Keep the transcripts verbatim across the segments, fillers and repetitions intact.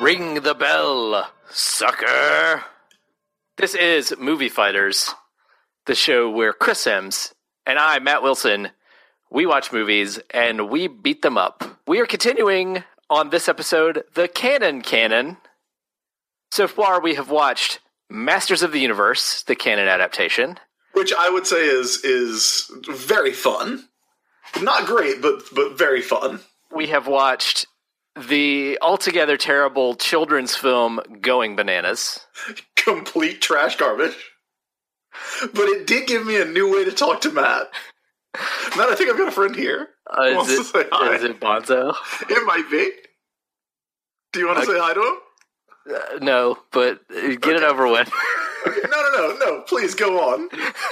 Ring the bell, sucker. This is Movie Fighters, the show where Chris Sims and I, Matt Wilson, we watch movies and we beat them up. We are continuing on this episode, the Canon Canon. So far, we have watched Masters of the Universe, the canon adaptation. Which I would say is is very fun. Not great, but but very fun. We have watched the altogether terrible children's film Going Bananas. Complete trash garbage. But it did give me a new way to talk to Matt. Matt, I think I've got a friend here. Uh, is, wants it, to say hi. Is it Bonzo? It might be. Do you want to Okay. say hi to him? Uh, no, but uh, get Okay. it over with. Okay. No, no, no, no. Please go on.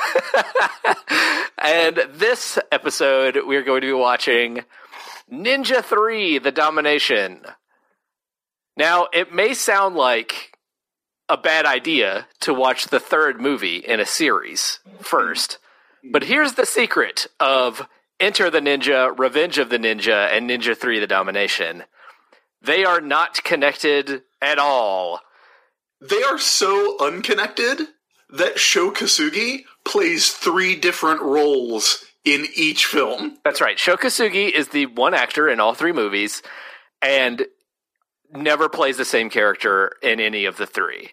And this episode, we're going to be watching Ninja three, The Domination. Now, it may sound like a bad idea to watch the third movie in a series first, but here's the secret of Enter the Ninja, Revenge of the Ninja, and Ninja three, The Domination. They are not connected at all. They are so unconnected that Sho Kosugi plays three different roles in each film. That's right. Sho Kosugi is the one actor in all three movies and never plays the same character in any of the three.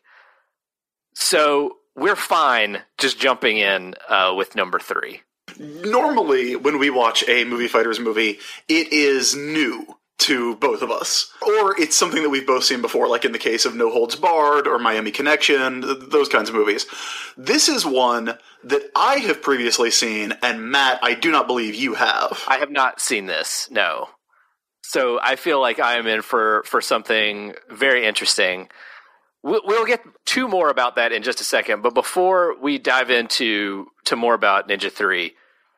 So we're fine just jumping in uh, with number three. Normally, when we watch a Movie Fighters movie, it is new to both of us. Or it's something that we've both seen before, like in the case of No Holds Barred or Miami Connection, th- those kinds of movies. This is one that I have previously seen, and Matt, I do not believe you have. I have not seen this, no. So I feel like I am in for, for something very interesting. We'll, we'll get two more about that in just a second, but before we dive into to more about Ninja three,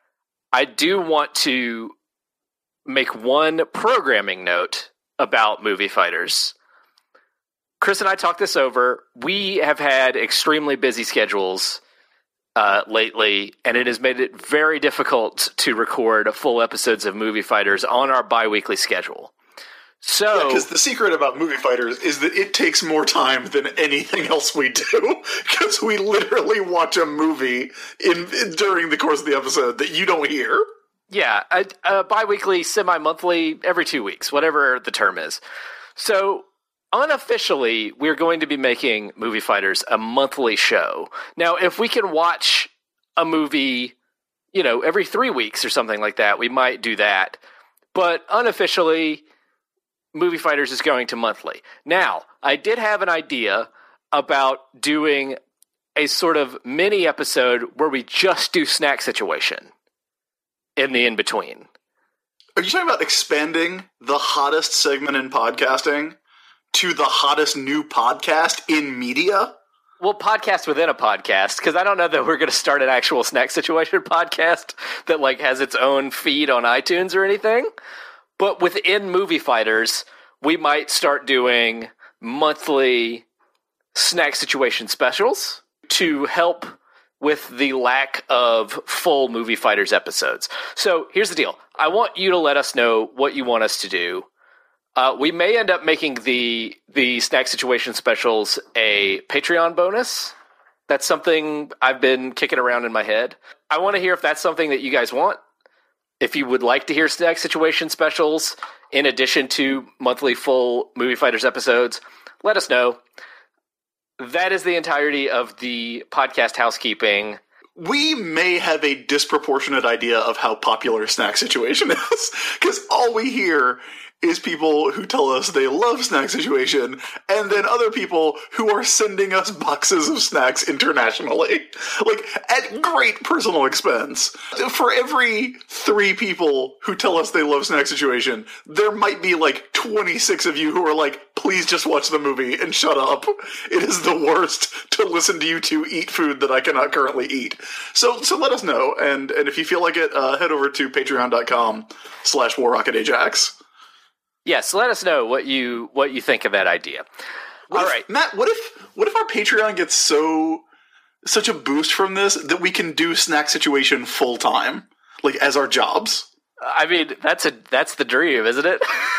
I do want to make one programming note about Movie Fighters. Chris and I talked this over. We have had extremely busy schedules uh, lately, and it has made it very difficult to record full episodes of Movie Fighters on our bi-weekly schedule. So, Because the secret about Movie Fighters is that it takes more time than anything else we do. Because we literally watch a movie in, in during the course of the episode that you don't hear. yeah, a, a bi-weekly, semi-monthly, every two weeks, whatever the term is. So, unofficially, we're going to be making Movie Fighters a monthly show. Now, if we can watch a movie, you know, every three weeks or something like that, we might do that. But unofficially, Movie Fighters is going to monthly. Now, I did have an idea about doing a sort of mini episode where we just do Snack Situation in the in-between. Are you talking about expanding the hottest segment in podcasting to the hottest new podcast in media? Well, podcast within a podcast, because I don't know that we're going to start an actual Snack Situation podcast that like has its own feed on iTunes or anything. But within Movie Fighters, we might start doing monthly Snack Situation specials to help with the lack of full Movie Fighters episodes. So here's the deal. I want you to let us know what you want us to do. Uh, we may end up making the the Snack Situation specials a Patreon bonus. That's something I've been kicking around in my head. I want to hear if that's something that you guys want. If you would like to hear Snack Situation specials in addition to monthly full Movie Fighters episodes, let us know. That is the entirety of the podcast housekeeping. We may have a disproportionate idea of how popular Snack Situation is, because all we hear is people who tell us they love Snack Situation, and then other people who are sending us boxes of snacks internationally, like at great personal expense. For every three people who tell us they love Snack Situation, there might be like twenty-six of you who are like, please just watch the movie and shut up. It is the worst to listen to you two eat food that I cannot currently eat. So so let us know, and, and if you feel like it, uh, head over to patreon.com slash warrocketajax. Yes, let us know what you what you think of that idea. What All if, right. Matt, what if what if our Patreon gets so such a boost from this that we can do Snack Situation full time, like as our jobs? I mean, that's a that's the dream, isn't it?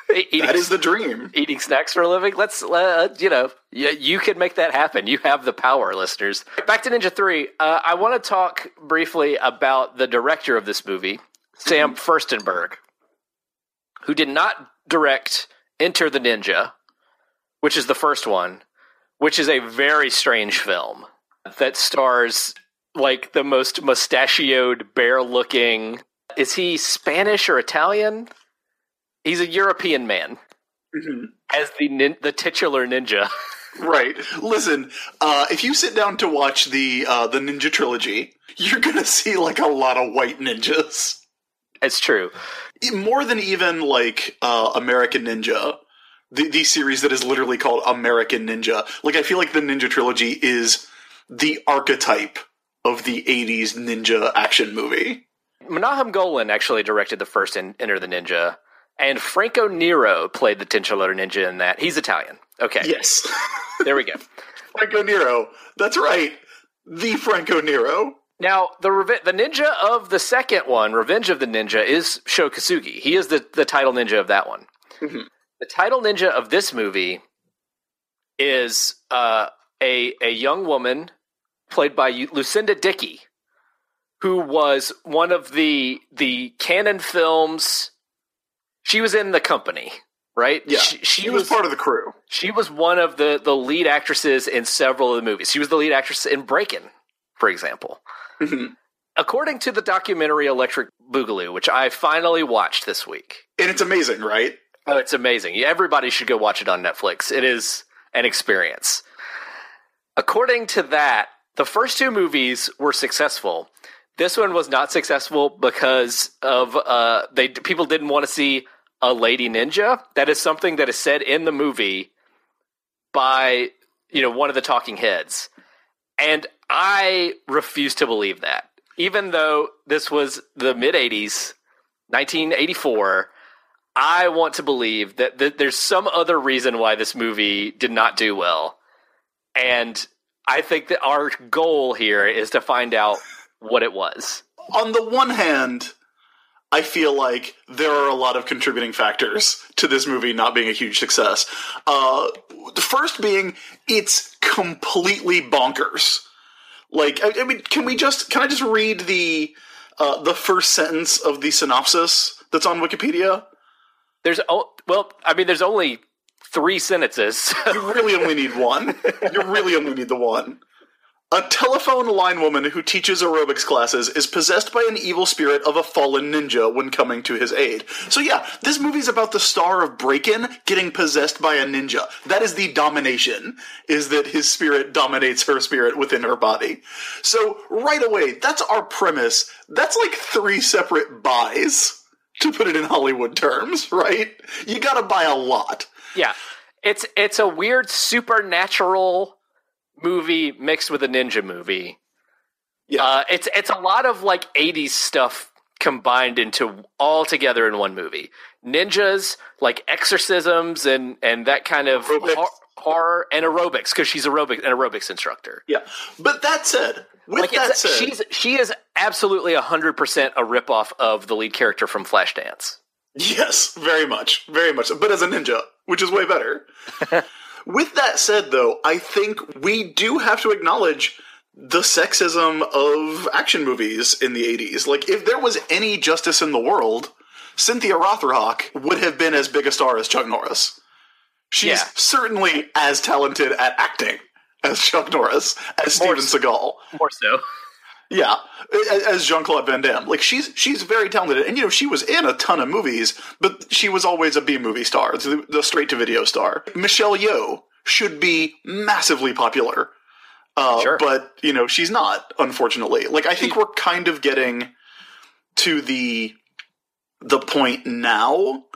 Eating, that is the dream. Eating snacks for a living. Let's, uh, you know, you, you can make that happen. You have the power, listeners. Back to Ninja three. Uh, I want to talk briefly about the director of this movie, Sam Firstenberg, who did not direct Enter the Ninja, which is the first one, which is a very strange film that stars like the most mustachioed, bear-looking. Is he Spanish or Italian? He's a European man. Mm-hmm. As the nin- the titular ninja. Right. Listen, uh, if you sit down to watch the uh, the Ninja Trilogy, you're going to see like a lot of white ninjas. It's true. More than even like uh, American Ninja, the, the series that is literally called American Ninja. Like, I feel like the Ninja Trilogy is the archetype of the eighties ninja action movie. Menahem Golan actually directed the first in- Enter the Ninja, and Franco Nero played the titular ninja in that. He's Italian. Okay. Yes. There we go. Franco Nero. That's right. The Franco Nero. Now, the Reve- the ninja of the second one, Revenge of the Ninja, is Sho Kosugi. He is the, the title ninja of that one. Mm-hmm. The title ninja of this movie is uh, a a young woman played by Lucinda Dickey, who was one of the the Canon films. She was in The Company, right? Yeah, she, she, she was, was part of the crew. She was one of the, the lead actresses in several of the movies. She was the lead actress in Breakin', for example. Mm-hmm. According to the documentary Electric Boogaloo, which I finally watched this week. And it's amazing, right? Oh, it's amazing. Everybody should go watch it on Netflix. It is an experience. According to that, the first two movies were successful. This one was not successful because of uh, they people didn't want to see a lady ninja. That is something that is said in the movie by, you know, one of the talking heads. And I refuse to believe that. Even though this was the mid-eighties, nineteen eighty-four, I want to believe that th- there's some other reason why this movie did not do well. And I think that our goal here is to find out what it was. On the one hand, I feel like there are a lot of contributing factors to this movie not being a huge success. Uh, the first being, it's completely bonkers. Like, I, I mean, can we just, can I just read the, uh, the first sentence of the synopsis that's on Wikipedia? There's, well, I mean, there's only three sentences. You really only need one. You really only need the one. A telephone line woman who teaches aerobics classes is possessed by an evil spirit of a fallen ninja when coming to his aid. So yeah, this movie's about the star of Breakin' getting possessed by a ninja. That is the domination, is that his spirit dominates her spirit within her body. So right away, that's our premise. That's like three separate buys, to put it in Hollywood terms, right? You gotta buy a lot. Yeah. It's it's a weird supernatural movie mixed with a ninja movie. Yeah, uh, it's it's a lot of like eighties stuff combined into all together in one movie. Ninjas, like exorcisms, and and that kind of hor- horror and aerobics, because she's aerobic an aerobics instructor. Yeah, but that said, with like that said, she's she is absolutely a hundred percent a ripoff of the lead character from Flashdance. Yes, very much, very much, but as a ninja, which is way better. With that said, though, I think we do have to acknowledge the sexism of action movies in the eighties. Like, if there was any justice in the world, Cynthia Rothrock would have been as big a star as Chuck Norris. She's yeah. certainly as talented at acting as Chuck Norris, as More Steven Seagal. More so. Yeah, as Jean-Claude Van Damme. Like, she's she's very talented. And, you know, she was in a ton of movies, but she was always a B-movie star, the, the straight-to-video star. Michelle Yeoh should be massively popular. Uh, sure. But, you know, she's not, unfortunately. Like, I think we're kind of getting to the the point now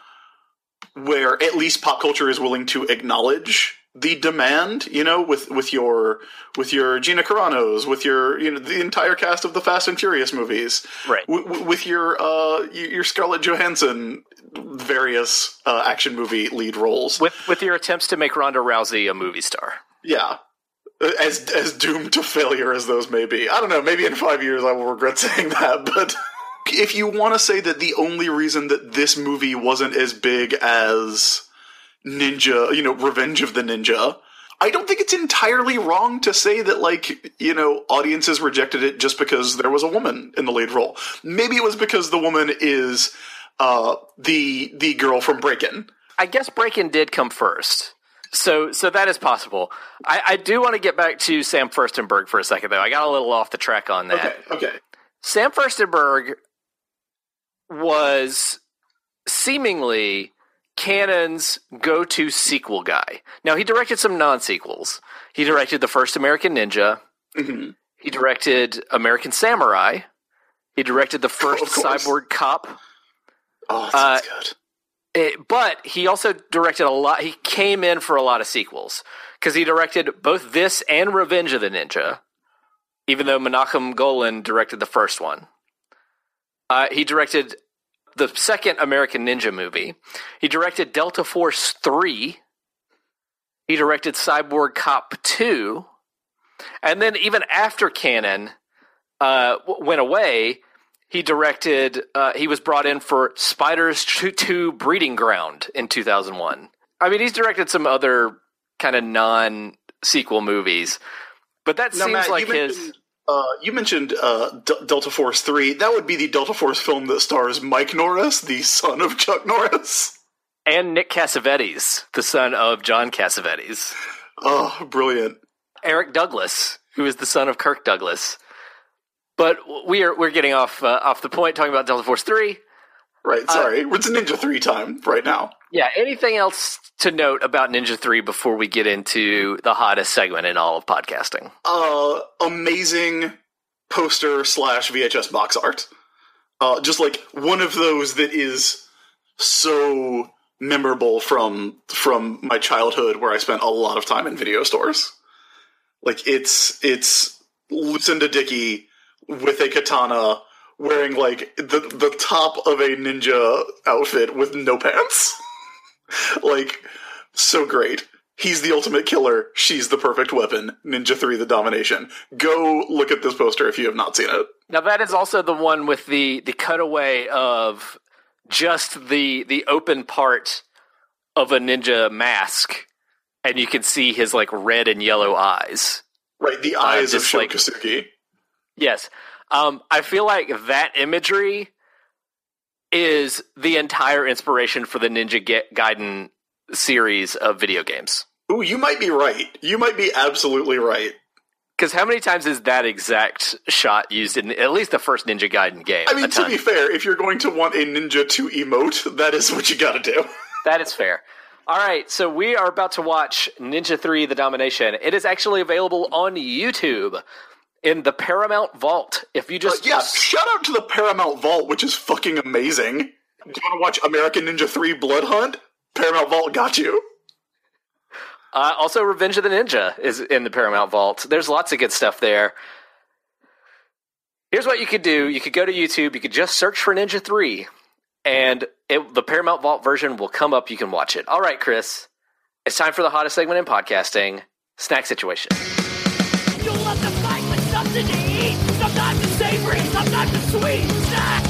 where at least pop culture is willing to acknowledge the demand, you know, with, with your with your Gina Carano's, with your, you know, the entire cast of the Fast and Furious movies, right? W- with your uh, your Scarlett Johansson various uh, action movie lead roles, with with your attempts to make Ronda Rousey a movie star. Yeah, as as doomed to failure as those may be. I don't know. Maybe in five years I will regret saying that, but if you want to say that the only reason that this movie wasn't as big as Ninja, you know, Revenge of the Ninja, I don't think it's entirely wrong to say that, like, you know, audiences rejected it just because there was a woman in the lead role. Maybe it was because the woman is uh, the the girl from Breakin'. I guess Breakin' did come first. So so that is possible. I, I do want to get back to Sam Furstenberg for a second, though. I got a little off the track on that. Okay, okay. Sam Furstenberg was seemingly Canon's go-to sequel guy. Now, he directed some non-sequels. He directed The First American Ninja. Mm-hmm. He directed American Samurai. He directed the first Oh, Cyborg Cop. Oh, that sounds Uh, good. It, but he also directed a lot. He came in for a lot of sequels because he directed both this and Revenge of the Ninja, even though Menachem Golan directed the first one. Uh, he directed the second American Ninja movie. He directed Delta Force three. He directed Cyborg Cop two. And then even after Canon uh, w- went away, he directed, uh, he was brought in for Spiders two Breeding Ground in two thousand one. I mean, he's directed some other kind of non-sequel movies, but that Now, seems Matt, like you his... mentioned, uh, you mentioned uh, D- Delta Force three. That would be the Delta Force film that stars Mike Norris, the son of Chuck Norris. And Nick Cassavetes, the son of John Cassavetes. Oh, brilliant. Eric Douglas, who is the son of Kirk Douglas. But we are we're getting off uh, off the point talking about Delta Force three. Right, sorry. Uh, it's Ninja three time right now. Yeah, anything else to note about Ninja three before we get into the hottest segment in all of podcasting? Uh, amazing poster slash V H S box art. Uh, just like one of those that is so memorable from from my childhood where I spent a lot of time in video stores. Like, it's it's Lucinda Dickey with a katana, wearing, like, the the top of a ninja outfit with no pants. Like, so great. He's the ultimate killer. She's the perfect weapon. Ninja three, The Domination. Go look at this poster if you have not seen it. Now, that is also the one with the, the cutaway of just the the open part of a ninja mask, and you can see his, like, red and yellow eyes. Right, the eyes uh, of Sho like, Kosugi. Yes. Um, I feel like that imagery is the entire inspiration for the Ninja Ga- Gaiden series of video games. Ooh, you might be right. You might be absolutely right. Because how many times is that exact shot used in at least the first Ninja Gaiden game? I mean, to be fair, if you're going to want a ninja to emote, that is what you gotta do. That is fair. All right, so we are about to watch Ninja three, The Domination. It is actually available on YouTube in the Paramount Vault. If you just... Uh, yeah, shout out to the Paramount Vault, which is fucking amazing. Do you want to watch American Ninja three Blood Hunt? Paramount Vault got you. Uh, also, Revenge of the Ninja is in the Paramount Vault. There's lots of good stuff there. Here's what you could do. You could go to YouTube. You could just search for Ninja three, and it, the Paramount Vault version will come up. You can watch it. All right, Chris. It's time for the hottest segment in podcasting, Snack Situation. You love to fight with something to eat. Sometimes it's savory, sometimes it's sweet. Snack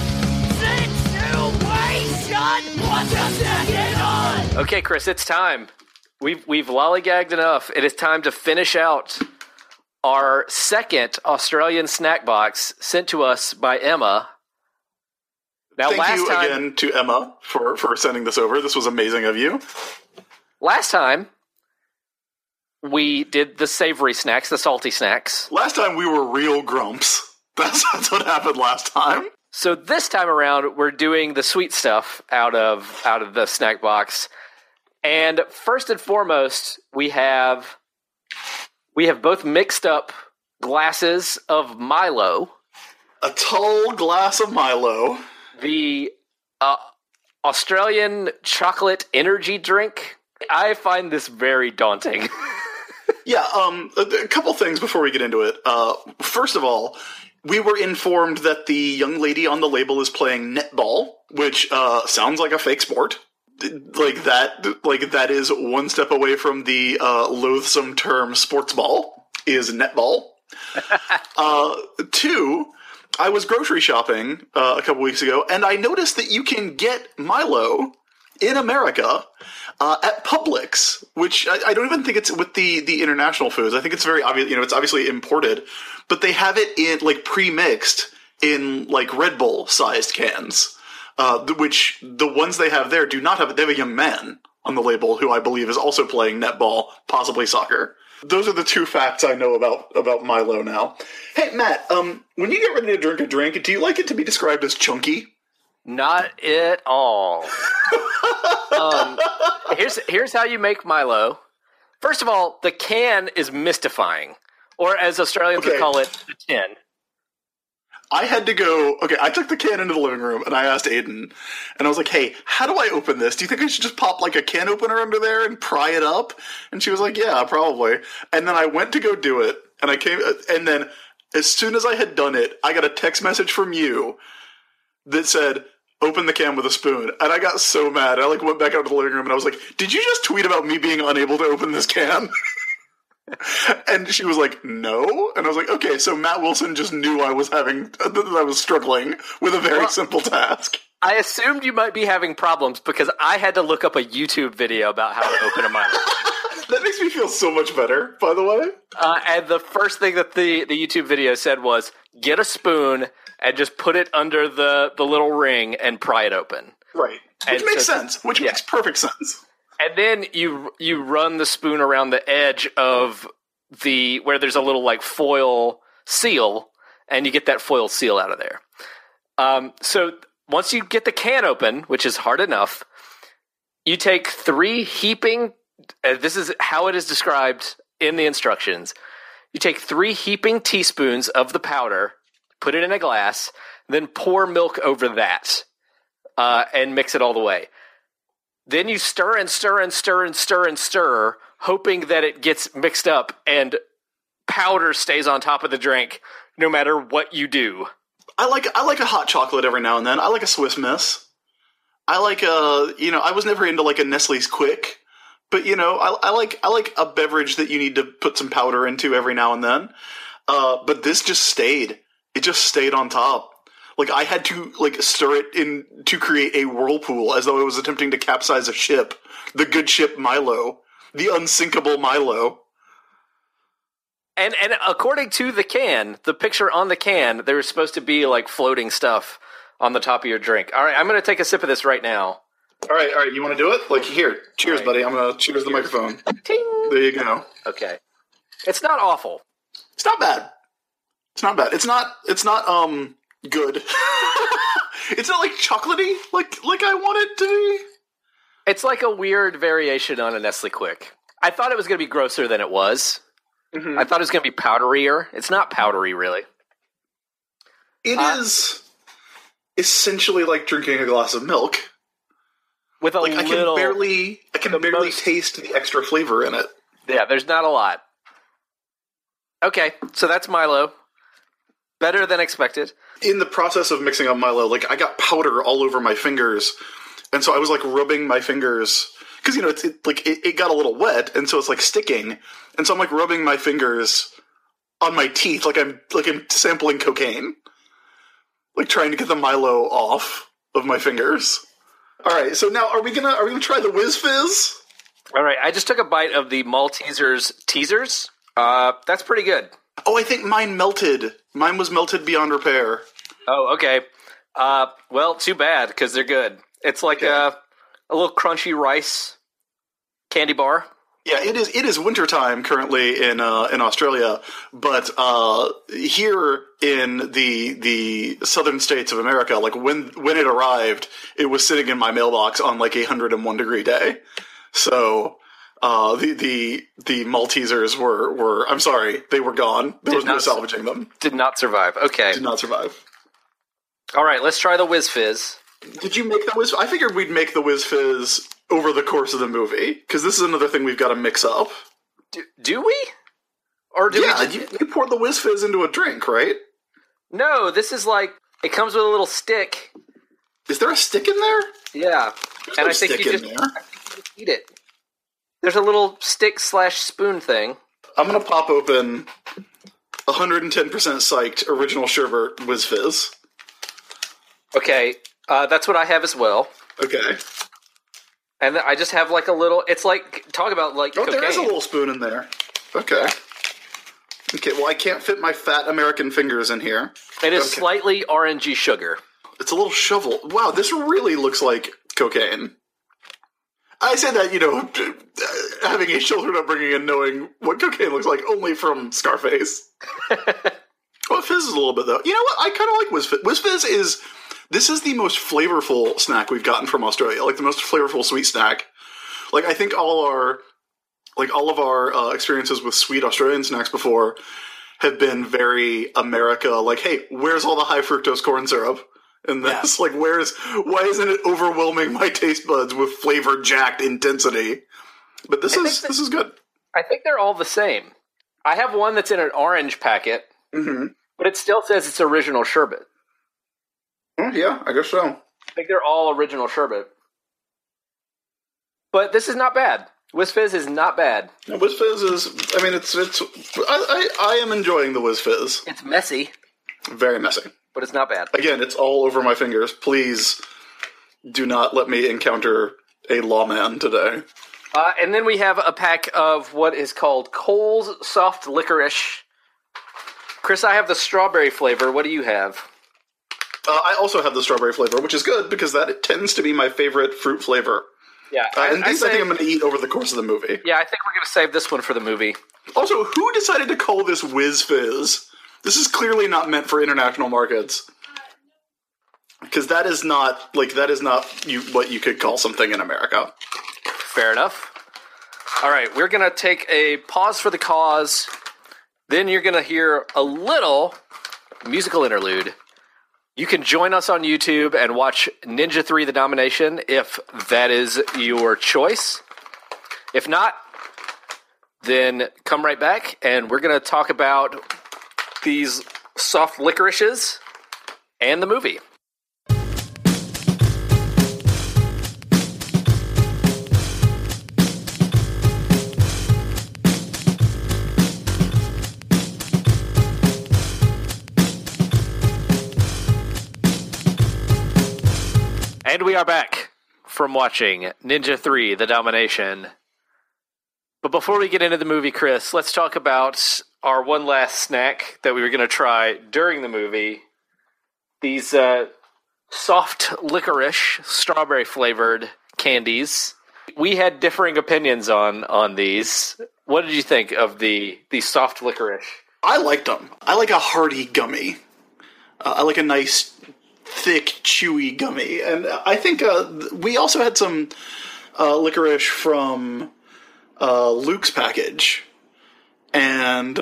situation. What's your snacking on? Okay, Chris, it's time. We've we've lollygagged enough. It is time to finish out our second Australian snack box sent to us by Emma. Now, Thank last you time, again to Emma for, for sending this over. This was amazing of you. Last time, we did the savory snacks, the salty snacks. Last time we were real grumps. That's, that's what happened last time. So this time around, we're doing the sweet stuff out of out of the snack box. And first and foremost, we have we have both mixed up glasses of Milo. A tall glass of Milo. The uh, Australian chocolate energy drink. I find this very daunting. Yeah, um, a, a couple things before we get into it. Uh, first of all, we were informed that the young lady on the label is playing netball, which uh, sounds like a fake sport. Like that, like that is one step away from the uh, loathsome term sports ball, is netball. uh, two, I was grocery shopping uh, a couple weeks ago, and I noticed that you can get Milo in America uh, at Publix, which I, I don't even think it's with the, the international foods. I think it's very obvious, you know, it's obviously imported, but they have it in, like, pre-mixed in, like, Red Bull sized cans, uh, which the ones they have there do not have, they have a young man on the label who I believe is also playing netball, possibly soccer. Those are the two facts I know about, about Milo now. Hey, Matt, um, when you get ready to drink a drink, do you like it to be described as chunky? Not at all. um, here's here's how you make Milo. First of all, the can is mystifying, or as Australians Okay. would call it, the tin. I had to go, okay, I took the can into the living room, and I asked Aiden, and I was like, hey, how do I open this? Do you think I should just pop, like, a can opener under there and pry it up? And she was like, yeah, probably. And then I went to go do it, and I came, and then as soon as I had done it, I got a text message from you that said, open the can with a spoon. And I got so mad. I, like, went back out to the living room, and I was like, did you just tweet about me being unable to open this can? And she was like, no. And I was like, okay, so Matt Wilson just knew I was having, that I was struggling with a very Well, simple task. I assumed you might be having problems because I had to look up a YouTube video about how to open a Milo. That makes me feel so much better, by the way. Uh, and the first thing that the, the YouTube video said was, get a spoon and just put it under the, the little ring and pry it open. Right. Which And makes so- sense. Which yeah. makes perfect sense. And then you you run the spoon around the edge of the where there's a little like foil seal, and you get that foil seal out of there. Um, so once you get the can open, which is hard enough, you take three heaping. Uh, this is how it is described in the instructions. You take three heaping teaspoons of the powder, put it in a glass, then pour milk over that, uh, and mix it all the way. Then you stir and stir and stir and stir and stir, hoping that it gets mixed up and powder stays on top of the drink no matter what you do. I like I like a hot chocolate every now and then. I like a Swiss Miss. I like a, you know, I was never into like a Nestle's Quick, but you know, I, I like I like a beverage that you need to put some powder into every now and then. Uh, but this just stayed. It just stayed on top. Like, I had to, like, stir it in to create a whirlpool as though I was attempting to capsize a ship. The good ship Milo. The unsinkable Milo. And and according to the can, the picture on the can, there was supposed to be, like, floating stuff on the top of your drink. All right, I'm going to take a sip of this right now. All right, all right, you want to do it? Like, here. Cheers, Right. buddy. I'm going to cheers the microphone. Ting! There you go. Okay. It's not awful. It's not bad. It's not bad. It's not, it's not, um... good. It's not like chocolatey, like like I want it to be. It's like a weird variation on a Nestle Quick. I thought it was going to be grosser than it was. Mm-hmm. I thought it was going to be powderier. It's not powdery, really. It Uh, is essentially like drinking a glass of milk. With a Like I can little... barely, I can the barely most- taste the extra flavor in it. Yeah, there's not a lot. Okay, so that's Milo. Better than expected. In the process of mixing up Milo, like I got powder all over my fingers, and so I was like rubbing my fingers because you know it's it, like it, it got a little wet, and so it's like sticking, and so I'm like rubbing my fingers on my teeth, like I'm like I'm sampling cocaine, like trying to get the Milo off of my fingers. All right, so now are we gonna are we gonna try the Whiz Fizz? All right, I just took a bite of the Maltesers teasers. Uh, that's pretty good. Oh, I think mine melted. Mine was melted beyond repair. Oh, okay. Uh, well, too bad, because they're good. It's like Okay. a, a little crunchy rice candy bar. Yeah, it is. It is wintertime currently in uh, in Australia, but uh, here in the the southern states of America, like when when it arrived, it was sitting in my mailbox on like a hundred and one degree day. So uh, the the the Maltesers were were I'm sorry, they were gone. There Did was no not- salvaging them. Did not survive. Okay. Did not survive. All right, let's try the Whiz Fizz. Did you make the Whiz? I figured we'd make the Whiz Fizz over the course of the movie because this is another thing we've got to mix up. Do, do we? Or do yeah, we just... you, you pour the Whiz Fizz into a drink, right? No, this is like, it comes with a little stick. Is there a stick in there? Yeah. There's and no I think stick you in just there. eat it. There's a little stick slash spoon thing. I'm gonna pop open one hundred ten percent psyched original sherbet Whiz Fizz. Okay, uh, that's what I have as well. Okay. And I just have like a little, it's like, talk about like Oh, cocaine. there is a little spoon in there. Okay. Okay, well, I can't fit my fat American fingers in here. It is Okay. slightly orangey sugar. It's a little shovel. Wow, this really looks like cocaine. I say that, you know, having a childhood upbringing and knowing what cocaine looks like only from Scarface. Well, Fizz is a little bit, though. You know what? I kind of like Whiz Fizz. Whiz Fizz is, this is the most flavorful snack we've gotten from Australia. Like, the most flavorful sweet snack. Like, I think all our, like, all of our uh, experiences with sweet Australian snacks before have been very America. Like, hey, where's all the high fructose corn syrup in this? Yeah. Like, where's, why isn't it overwhelming my taste buds with flavor jacked intensity? But this I is, think this is good. I think they're all the same. I have one that's in an orange packet, Mm-hmm. but it still says it's original sherbet. Oh, yeah, I guess so. I think they're all original sherbet. But this is not bad. Whiz Fizz is not bad. Yeah, Whiz Fizz is, I mean, it's, it's, I, I, I am enjoying the Whiz Fizz. It's messy, Very messy. but it's not bad. Again, it's all over my fingers. Please do not let me encounter a lawman today. Uh, and then we have a pack of what is called Cole's Soft Licorice. Chris, I have the strawberry flavor. What do you have? Uh, I also have the strawberry flavor, which is good because that it tends to be my favorite fruit flavor. Yeah, Uh, I, and these I, I, think say, I'm going to eat over the course of the movie. yeah, I think we're going to save this one for the movie. Also, who decided to call this Whiz Fizz? This is clearly not meant for international markets. Because that is not, like, that is not you, what you could call something in America. Fair enough. All right, we're going to take a pause for the cause. Then you're going to hear a little musical interlude. You can join us on YouTube and watch Ninja three The Domination if that is your choice. If not, then come right back and we're going to talk about these soft licorices and the movie. And we are back from watching Ninja three The Domination. But before we get into the movie, Chris, let's talk about our one last snack that we were going to try during the movie. These uh, soft licorice, strawberry-flavored candies. We had differing opinions on, on these. What did you think of the, the soft licorice? I liked them. I like a hearty gummy. Uh, I like a nice, thick, chewy gummy. And I think uh, we also had some uh, licorice from uh, Luke's package. And uh,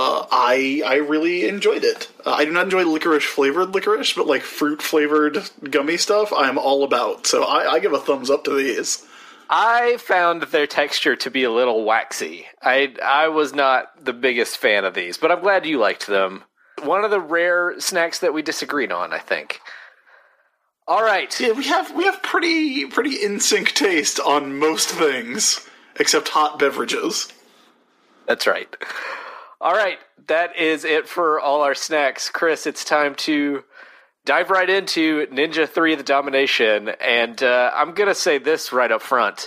I I really enjoyed it. Uh, I do not enjoy licorice-flavored licorice, but like fruit-flavored gummy stuff, I am all about. So I, I give a thumbs up to these. I found their texture to be a little waxy. I I was not the biggest fan of these, but I'm glad you liked them. One of the rare snacks that we disagreed on, I think. All right. Yeah, we have we have pretty pretty in sync taste on most things, except hot beverages. That's right. All right. That is it for all our snacks. Chris, it's time to dive right into Ninja three The Domination. And uh, I'm going to say this right up front.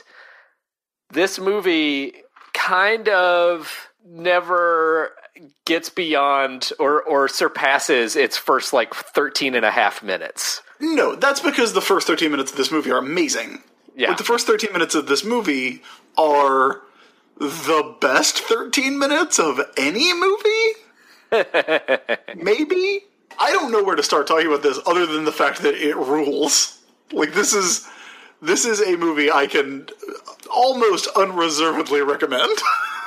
This movie kind of never gets beyond or, or surpasses its first, like, thirteen and a half minutes. No, that's because the first thirteen minutes of this movie are amazing. Yeah. Like, the first thirteen minutes of this movie are the best thirteen minutes of any movie? Maybe? I don't know where to start talking about this other than the fact that it rules. Like, this is this is a movie I can almost unreservedly recommend.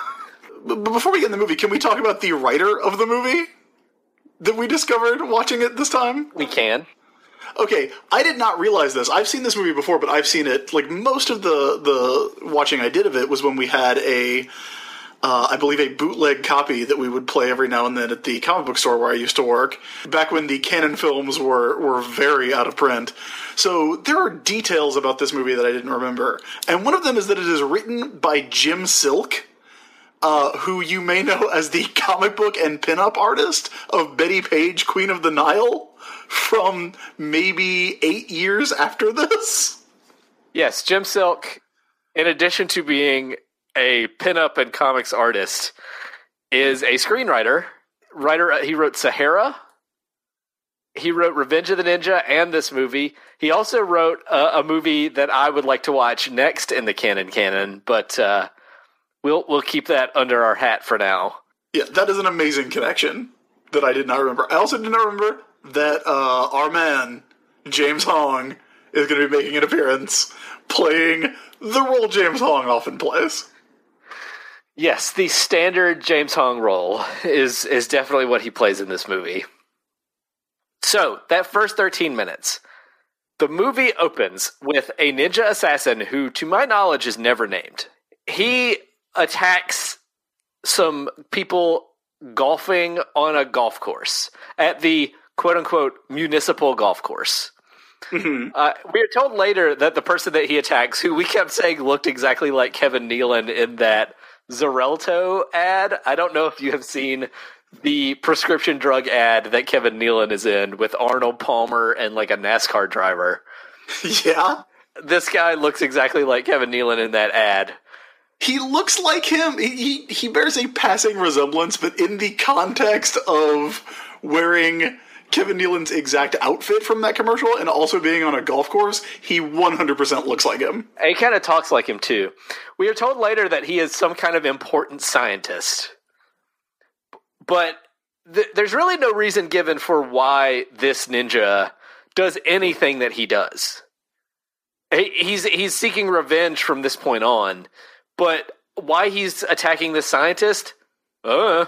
But before we get in the movie, can we talk about the writer of the movie that we discovered watching it this time? We can. Okay, I did not realize this. I've seen this movie before, but I've seen it, like, most of the, the watching I did of it was when we had a, uh, I believe a bootleg copy that we would play every now and then at the comic book store where I used to work, back when the Canon films were, were very out of print. So there are details about this movie that I didn't remember. And one of them is that it is written by Jim Silk, uh, who you may know as the comic book and pinup artist of Betty Page, Queen of the Nile, from maybe eight years after this. Yes, Jim Silk, in addition to being a pinup and comics artist, is a screenwriter. Writer, he wrote Sahara. He wrote Revenge of the Ninja and this movie. He also wrote a, a movie that I would like to watch next in the canon canon, but uh, we'll we'll keep that under our hat for now. Yeah, that is an amazing connection that I did not remember. I also did not remember that uh, our man, James Hong, is going to be making an appearance playing the role James Hong often plays. Yes, the standard James Hong role is is definitely what he plays in this movie. So, that first thirteen minutes, the movie opens with a ninja assassin who, to my knowledge, is never named. He attacks some people golfing on a golf course at the quote-unquote municipal golf course. Mm-hmm. Uh, we are told later that the person that he attacks, who we kept saying looked exactly like Kevin Nealon in that Xarelto ad. I don't know if you have seen the prescription drug ad that Kevin Nealon is in with Arnold Palmer and like a NASCAR driver. Yeah. This guy looks exactly like Kevin Nealon in that ad. He looks like him. He, he, he bears a passing resemblance, but in the context of wearing Kevin Nealon's exact outfit from that commercial and also being on a golf course, he one hundred percent looks like him. And he kind of talks like him, too. We are told later that he is some kind of important scientist. But th- there's really no reason given for why this ninja does anything that he does. He, he's he's seeking revenge from this point on, but why he's attacking this scientist? Uh,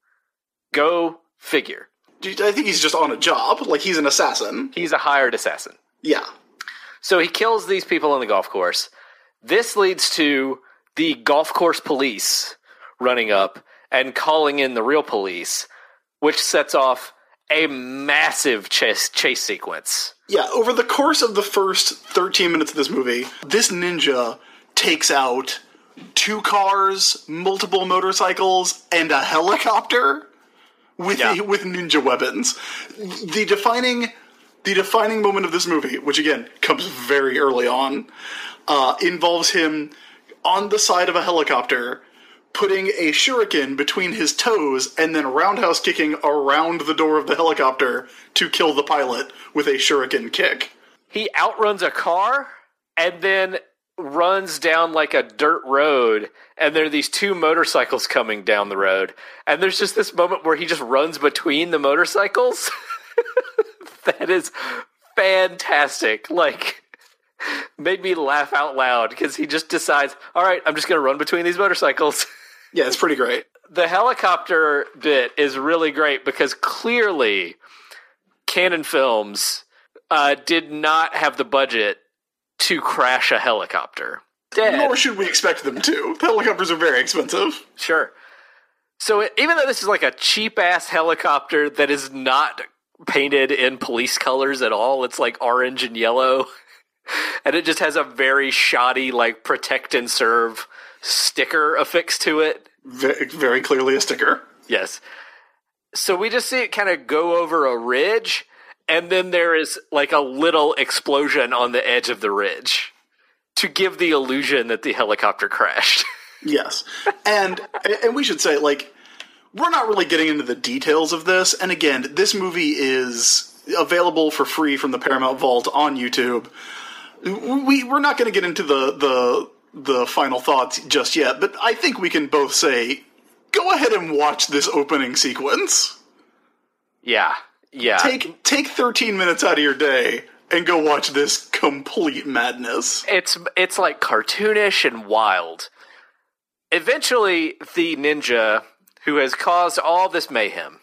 go figure. I think he's just on a job, like he's an assassin. He's a hired assassin. Yeah. So he kills these people on the golf course. This leads to the golf course police running up and calling in the real police, which sets off a massive chase, chase sequence. Yeah, over the course of the first thirteen minutes of this movie, this ninja takes out two cars, multiple motorcycles, and a helicopter with yeah. with ninja weapons. The defining the defining moment of this movie, which again comes very early on, uh, involves him on the side of a helicopter, putting a shuriken between his toes and then roundhouse kicking around the door of the helicopter to kill the pilot with a shuriken kick. He outruns a car and then runs down like a dirt road, and there are these two motorcycles coming down the road, and there's just this moment where he just runs between the motorcycles. That is fantastic. Like, made me laugh out loud because he just decides, all right, I'm just going to run between these motorcycles. Yeah, it's pretty great. The helicopter bit is really great because clearly Cannon Films uh, did not have the budget to crash a helicopter. Dead. Nor should we expect them to. The helicopters are very expensive. Sure. So it, even though this is like a cheap-ass helicopter that is not painted in police colors at all, it's like orange and yellow, and it just has a very shoddy, like, protect and serve sticker affixed to it. Very, very clearly a sticker. Yes. So we just see it kind of go over a ridge, and then there is like a little explosion on the edge of the ridge to give the illusion that the helicopter crashed. Yes. And and we should say, like, we're not really getting into the details of this. And again, this movie is available for free from the Paramount Vault on YouTube. We, we're not going to get into the, the the final thoughts just yet, but I think we can both say, go ahead and watch this opening sequence. Yeah, yeah. Take take thirteen minutes out of your day and go watch this complete madness. It's it's like cartoonish and wild. Eventually, the ninja who has caused all this mayhem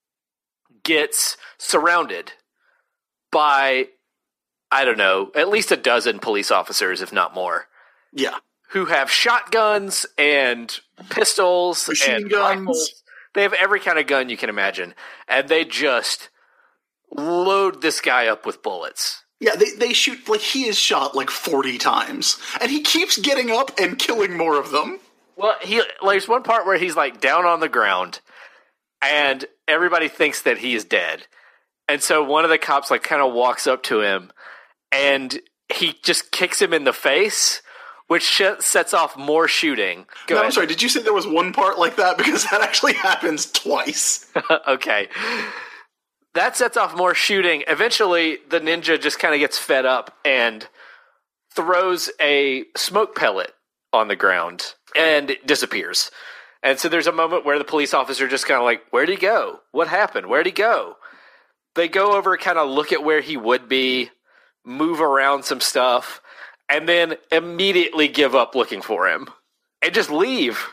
gets surrounded by, I don't know, at least a dozen police officers, if not more. Yeah. Who have shotguns and pistols Machine and guns. rifles. They have every kind of gun you can imagine. And they just load this guy up with bullets. Yeah, they, they shoot, like, he is shot like forty times. And he keeps getting up and killing more of them. Well, he like, there's one part where he's like down on the ground, and everybody thinks that he is dead. And so one of the cops like kind of walks up to him, and he just kicks him in the face, which sh- sets off more shooting. Go no, ahead. I'm sorry, did you say there was one part like that? Because that actually happens twice. Okay. That sets off more shooting. Eventually, the ninja just kind of gets fed up and throws a smoke pellet on the ground and disappears. And so there's a moment where the police officer just kind of like, where'd he go? What happened? Where'd he go? They go over, kind of look at where he would be, move around some stuff, and then immediately give up looking for him and just leave.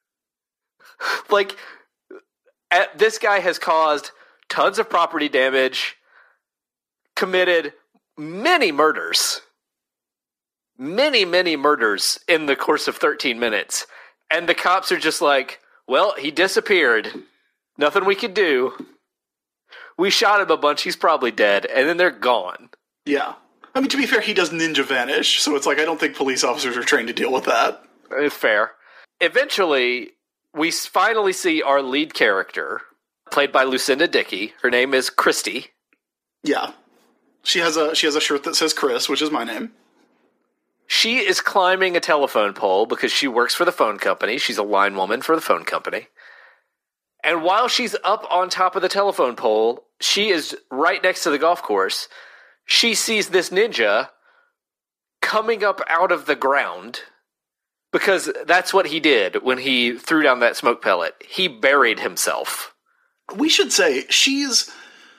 Like, at, this guy has caused tons of property damage, committed many murders, many, many murders in the course of thirteen minutes. And the cops are just like, well, he disappeared. Nothing we could do. We shot him a bunch. He's probably dead. And then they're gone. Yeah. I mean, to be fair, he does ninja vanish, so it's like I don't think police officers are trained to deal with that. It's fair. Eventually, we finally see our lead character, played by Lucinda Dickey. Her name is Christy. Yeah. She has a she has a shirt that says Chris, which is my name. She is climbing a telephone pole because she works for the phone company. She's a line woman for the phone company. And while she's up on top of the telephone pole, she is right next to the golf course. She sees this ninja coming up out of the ground, because that's what he did when he threw down that smoke pellet. He buried himself. We should say she's,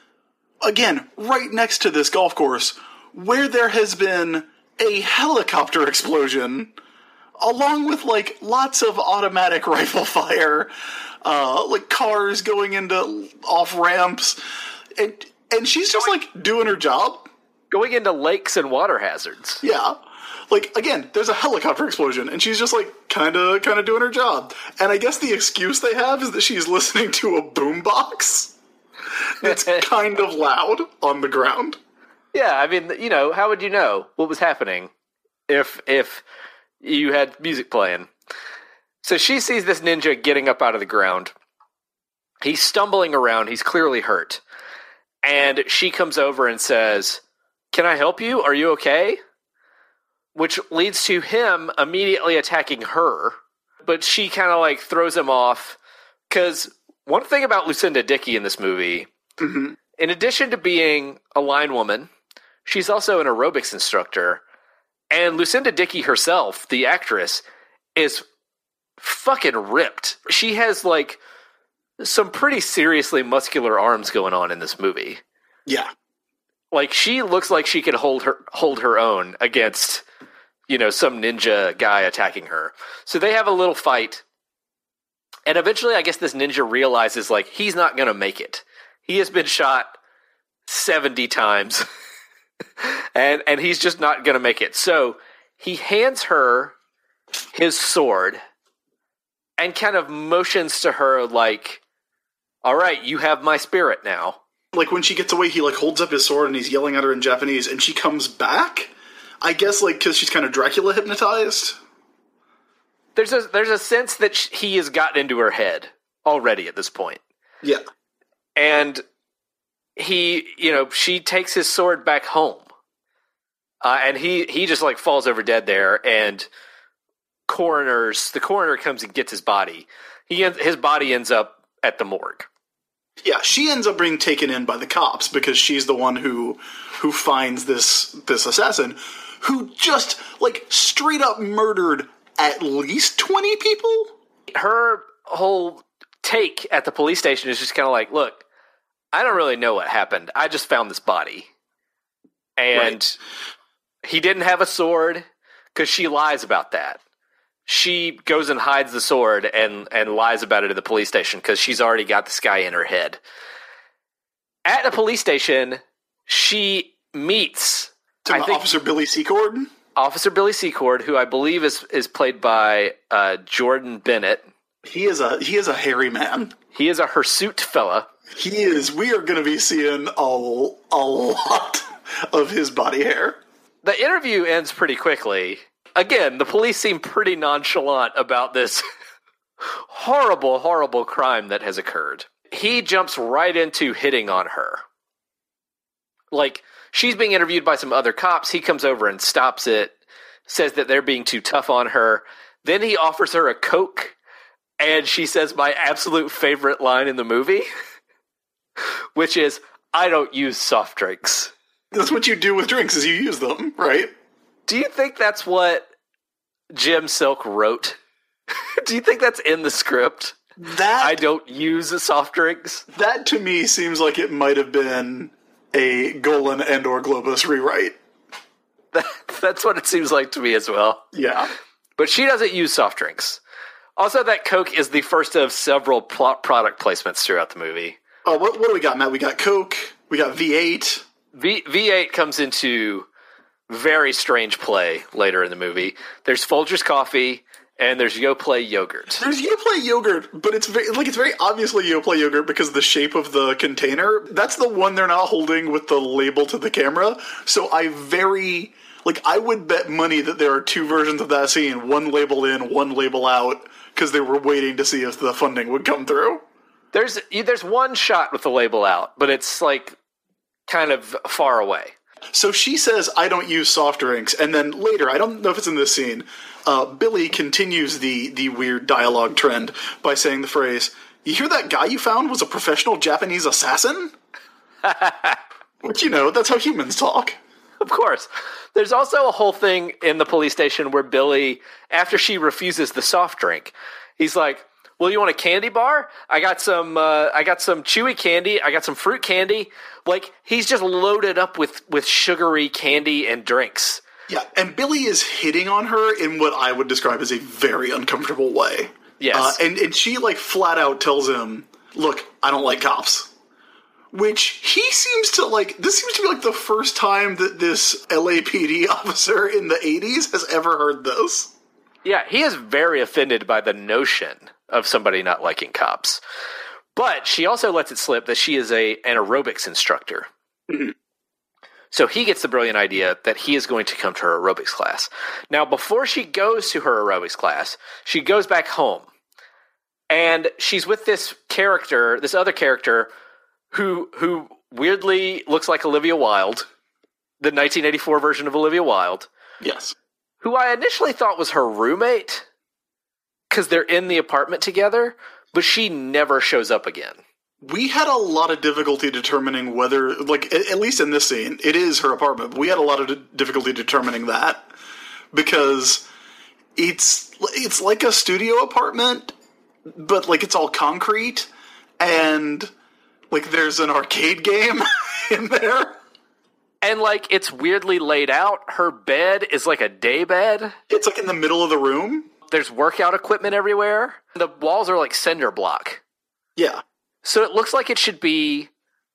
again, right next to this golf course where there has been a helicopter explosion, along with, like, lots of automatic rifle fire, uh, like cars going into off-ramps, and, and she's just, like, doing her job. Going into lakes and water hazards. Yeah. Like, again, there's a helicopter explosion, and she's just, like, kind of kind of doing her job. And I guess the excuse they have is that she's listening to a boombox that's kind of loud on the ground. Yeah, I mean, you know, how would you know what was happening if if you had music playing? So she sees this ninja getting up out of the ground. He's stumbling around. He's clearly hurt. And she comes over and says, "Can I help you? Are you okay?" Which leads to him immediately attacking her. But she kind of like throws him off. Because one thing about Lucinda Dickey in this movie, Mm-hmm. in addition to being a line woman, she's also an aerobics instructor. And Lucinda Dickey herself, the actress, is fucking ripped. She has like some pretty seriously muscular arms going on in this movie. Yeah. Like, she looks like she could hold her hold her own against, you know, some ninja guy attacking her. So they have a little fight. And eventually, I guess this ninja realizes, like, he's not going to make it. He has been shot seventy times. and and he's just not going to make it. So he hands her his sword and kind of motions to her like, all right, you have my spirit now. Like, when she gets away, he, like, holds up his sword and he's yelling at her in Japanese, and she comes back? I guess, like, because she's kind of Dracula hypnotized? There's a, there's a sense that sh- he has gotten into her head already at this point. Yeah. And he, you know, she takes his sword back home. Uh, and he, he just, like, falls over dead there, and coroners, the coroner comes and gets his body. He His body ends up at the morgue. Yeah, she ends up being taken in by the cops because she's the one who who finds this this assassin who just, like, straight up murdered at least twenty people. Her whole take at the police station is just kind of like, look, I don't really know what happened. I just found this body. And right. He didn't have a sword, because she lies about that. She goes and hides the sword and, and lies about it at the police station because she's already got this guy in her head. At the police station, she meets I think, Officer Billy Secord. Officer Billy Secord, who I believe is is played by uh, Jordan Bennett. He is a he is a hairy man. He is a hirsute fella. He is. We are going to be seeing a, a lot of his body hair. The interview ends pretty quickly. Again, the police seem pretty nonchalant about this horrible, horrible crime that has occurred. He jumps right into hitting on her. Like, she's being interviewed by some other cops. He comes over and stops it, says that they're being too tough on her. Then he offers her a Coke, and she says my absolute favorite line in the movie, which is, I don't use soft drinks. That's what you do with drinks, is you use them, right? Do you think that's what Jim Silk wrote? Do you think that's in the script? That I don't use soft drinks? That, to me, seems like it might have been a Golan and or Globus rewrite. That, that's what it seems like to me as well. Yeah. But she doesn't use soft drinks. Also, that Coke is the first of several plot product placements throughout the movie. Oh, what, what do we got, Matt? We got Coke. We got V eight. V, V8 comes into very strange play later in the movie. There's Folgers coffee, and there's Yoplait yogurt. There's Yoplait yogurt, but it's very, like, it's very obviously Yoplait yogurt because of the shape of the container. That's the one they're not holding with the label to the camera. So I very, like, I would bet money that there are two versions of that scene, one label in, one label out, because they were waiting to see if the funding would come through. There's there's one shot with the label out, but it's, like, kind of far away. So she says, I don't use soft drinks, and then later, I don't know if it's in this scene, uh, Billy continues the, the weird dialogue trend by saying the phrase, you hear that guy you found was a professional Japanese assassin? Which, you know, that's how humans talk. Of course. There's also a whole thing in the police station where Billy, after she refuses the soft drink, he's like, well, you want a candy bar? I got some uh, I got some chewy candy. I got some fruit candy. Like, he's just loaded up with, with sugary candy and drinks. Yeah, and Billy is hitting on her in what I would describe as a very uncomfortable way. Yes. Uh, and, and she, like, flat out tells him, look, I don't like cops. Which he seems to, like, this seems to be, like, the first time that this L A P D officer in the eighties has ever heard this. Yeah, he is very offended by the notion of somebody not liking cops. But she also lets it slip that she is a an aerobics instructor. Mm-hmm. So he gets the brilliant idea that he is going to come to her aerobics class. Now, before she goes to her aerobics class, she goes back home. And she's with this character, this other character, who who weirdly looks like Olivia Wilde, the nineteen eighty-four version of Olivia Wilde. Yes. Who I initially thought was her roommate, because they're in the apartment together, but she never shows up again. We had a lot of difficulty determining whether, like, at least in this scene, it is her apartment, but we had a lot of difficulty determining that, because it's it's like a studio apartment, but, like, it's all concrete, and, like, there's an arcade game in there. And, like, it's weirdly laid out. Her bed is like a day bed. It's, like, in the middle of the room. There's workout equipment everywhere. The walls are like cinder block. Yeah. So it looks like it should be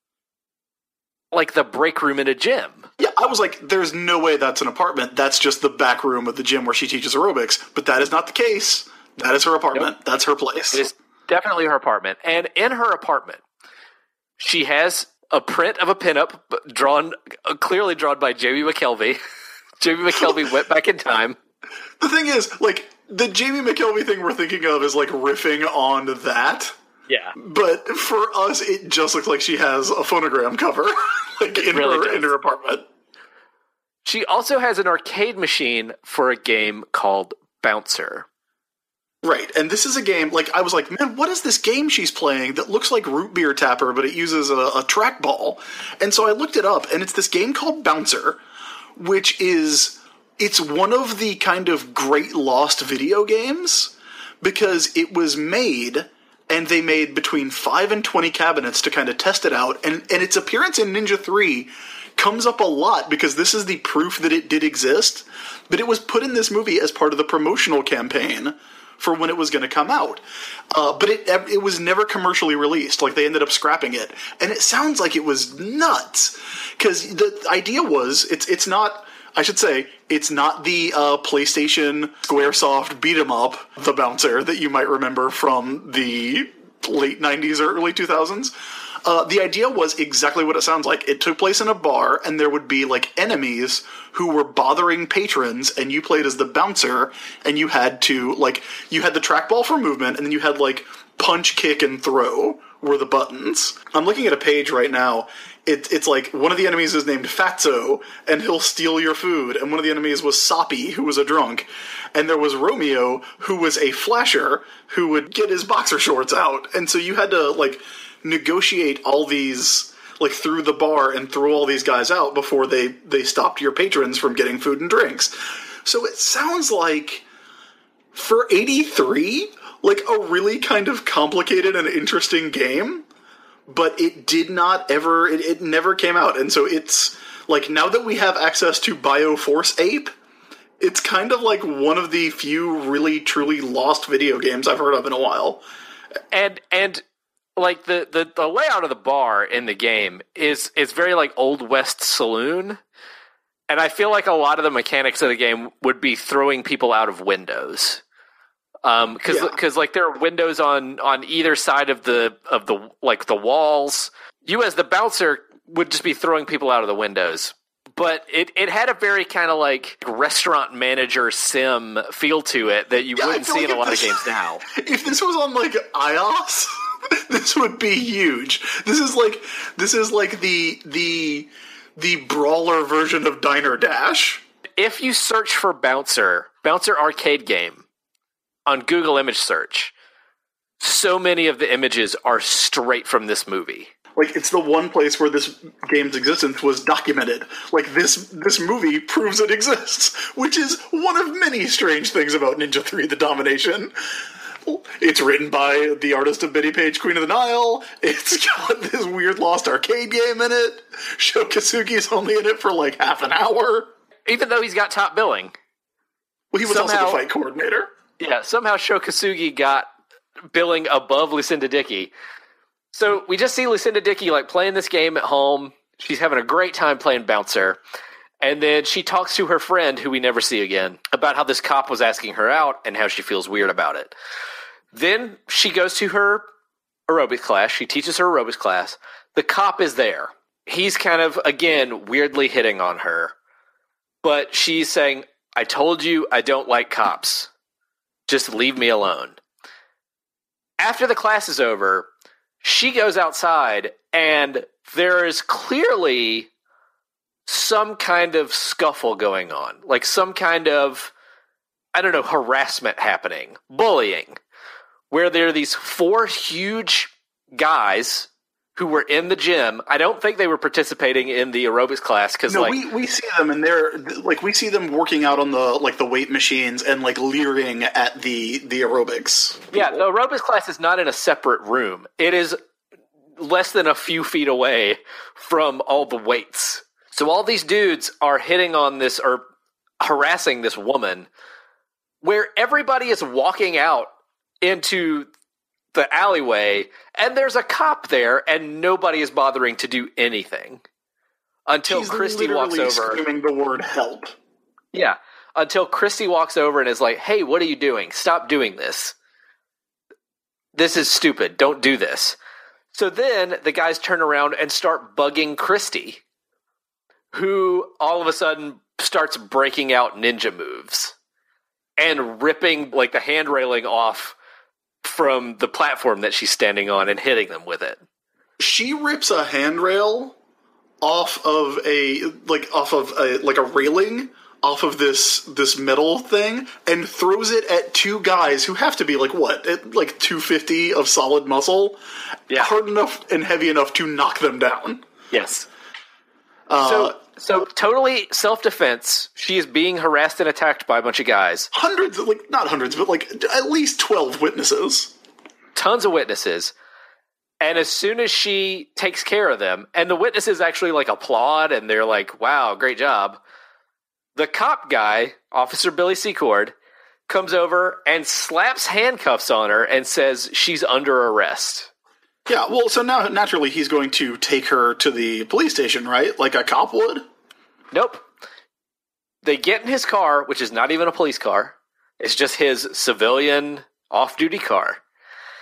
like the break room in a gym. Yeah, I was like, there's no way that's an apartment. That's just the back room of the gym where she teaches aerobics. But that is not the case. That is her apartment. Nope. That's her place. It is definitely her apartment. And in her apartment, she has a print of a pinup drawn, clearly drawn by Jamie McKelvey. Jamie McKelvey went back in time. The thing is, like, the Jamie McKelvey thing we're thinking of is, like, riffing on that. Yeah. But for us, it just looks like she has a phonogram cover, like, in, really her, in her apartment. She also has an arcade machine for a game called Bouncer. Right, and this is a game, like, I was like, man, what is this game she's playing that looks like Root Beer Tapper, but it uses a, a trackball? And so I looked it up, and it's this game called Bouncer, which is, it's one of the kind of great lost video games, because it was made, and they made between five and twenty cabinets to kind of test it out, and, and its appearance in Ninja three comes up a lot, because this is the proof that it did exist, but it was put in this movie as part of the promotional campaign for when it was going to come out. Uh, but it it was never commercially released. Like, they ended up scrapping it. And it sounds like it was nuts. Because the idea was, it's it's not, I should say, it's not the uh, PlayStation Squaresoft beat-em-up, The Bouncer, that you might remember from the late nineties or early two thousands. Uh, the idea was exactly what it sounds like. It took place in a bar, and there would be, like, enemies who were bothering patrons, and you played as the bouncer, and you had to, like, you had the trackball for movement, and then you had, like, punch, kick, and throw were the buttons. I'm looking at a page right now. It, it's like, one of the enemies is named Fatso, and he'll steal your food, and one of the enemies was Soppy, who was a drunk, and there was Romeo, who was a flasher, who would get his boxer shorts out, and so you had to, like, negotiate all these, like, through the bar and throw all these guys out before they, they stopped your patrons from getting food and drinks. So it sounds like, for eighty-three, like, a really kind of complicated and interesting game, but it did not ever, it, it never came out, and so it's, like, now that we have access to Bioforce Ape, it's kind of like one of the few really, truly lost video games I've heard of in a while. And, and, like, the, the, the layout of the bar in the game is, is very, like, Old West Saloon, and I feel like a lot of the mechanics of the game would be throwing people out of windows. Um, cause, Yeah. cause, like, there are windows on, on either side of the, of the, like, the walls. You, as the bouncer, would just be throwing people out of the windows. But it, it had a very kind of, like, restaurant manager sim feel to it that you Yeah, I wouldn't feel see like in a if lot of this- games now. If this was on, like, iOS, this would be huge. This is like, this is like the, the, the brawler version of Diner Dash. If you search for Bouncer, Bouncer arcade game, on Google image search, so many of the images are straight from this movie. Like, it's the one place where this game's existence was documented. Like, this this movie proves it exists, which is one of many strange things about Ninja three: The Domination. It's written by the artist of Biddy Page, Queen of the Nile. It's got this weird lost arcade game in it. Sho Kosugi's only in it for, like, half an hour. Even though he's got top billing. Well, he was also Somehow- the fight coordinator. Yeah, somehow Sho Kosugi got billing above Lucinda Dickey. So we just see Lucinda Dickey, like, playing this game at home. She's having a great time playing Bouncer. And then she talks to her friend, who we never see again, about how this cop was asking her out and how she feels weird about it. Then she goes to her aerobics class. She teaches her aerobics class. The cop is there. He's kind of, again, weirdly hitting on her. But she's saying, I told you I don't like cops. Just leave me alone. After the class is over, she goes outside, and there is clearly some kind of scuffle going on. Like some kind of, I don't know, harassment happening. Bullying. Where there are these four huge guys who were in the gym. I don't think they were participating in the aerobics class because, No, like, we, we see them, and they're like we see them working out on the like the weight machines and like leering at the the aerobics. yeah, the aerobics class is not in a separate room. It is less than a few feet away from all the weights. So all these dudes are hitting on this or harassing this woman, where everybody is walking out into the alleyway, and there's a cop there, and nobody is bothering to do anything until She's Christy walks literally over. screaming the word "help." Yeah, until Christy walks over and is like, "Hey, what are you doing? Stop doing this. This is stupid. Don't do this." So then the guys turn around and start bugging Christy, who all of a sudden starts breaking out ninja moves and ripping like the hand railing off from the platform that she's standing on and hitting them with it. She rips a handrail off of a like off of a like a railing off of this this metal thing and throws it at two guys who have to be like what at like two fifty of solid muscle, Yeah. hard enough and heavy enough to knock them down. Yes. Uh, So, so totally self-defense. She is being harassed and attacked by a bunch of guys. hundreds, of, like not hundreds, but like at least twelve witnesses. Tons of witnesses. And as soon as she takes care of them, and the witnesses actually like applaud and they're like, wow, great job. The cop guy, Officer Billy Secord, comes over and slaps handcuffs on her and says she's under arrest. Yeah, well, so now naturally he's going to take her to the police station, right? Like a cop would? Nope. They get in his car, which is not even a police car. It's just his civilian off-duty car.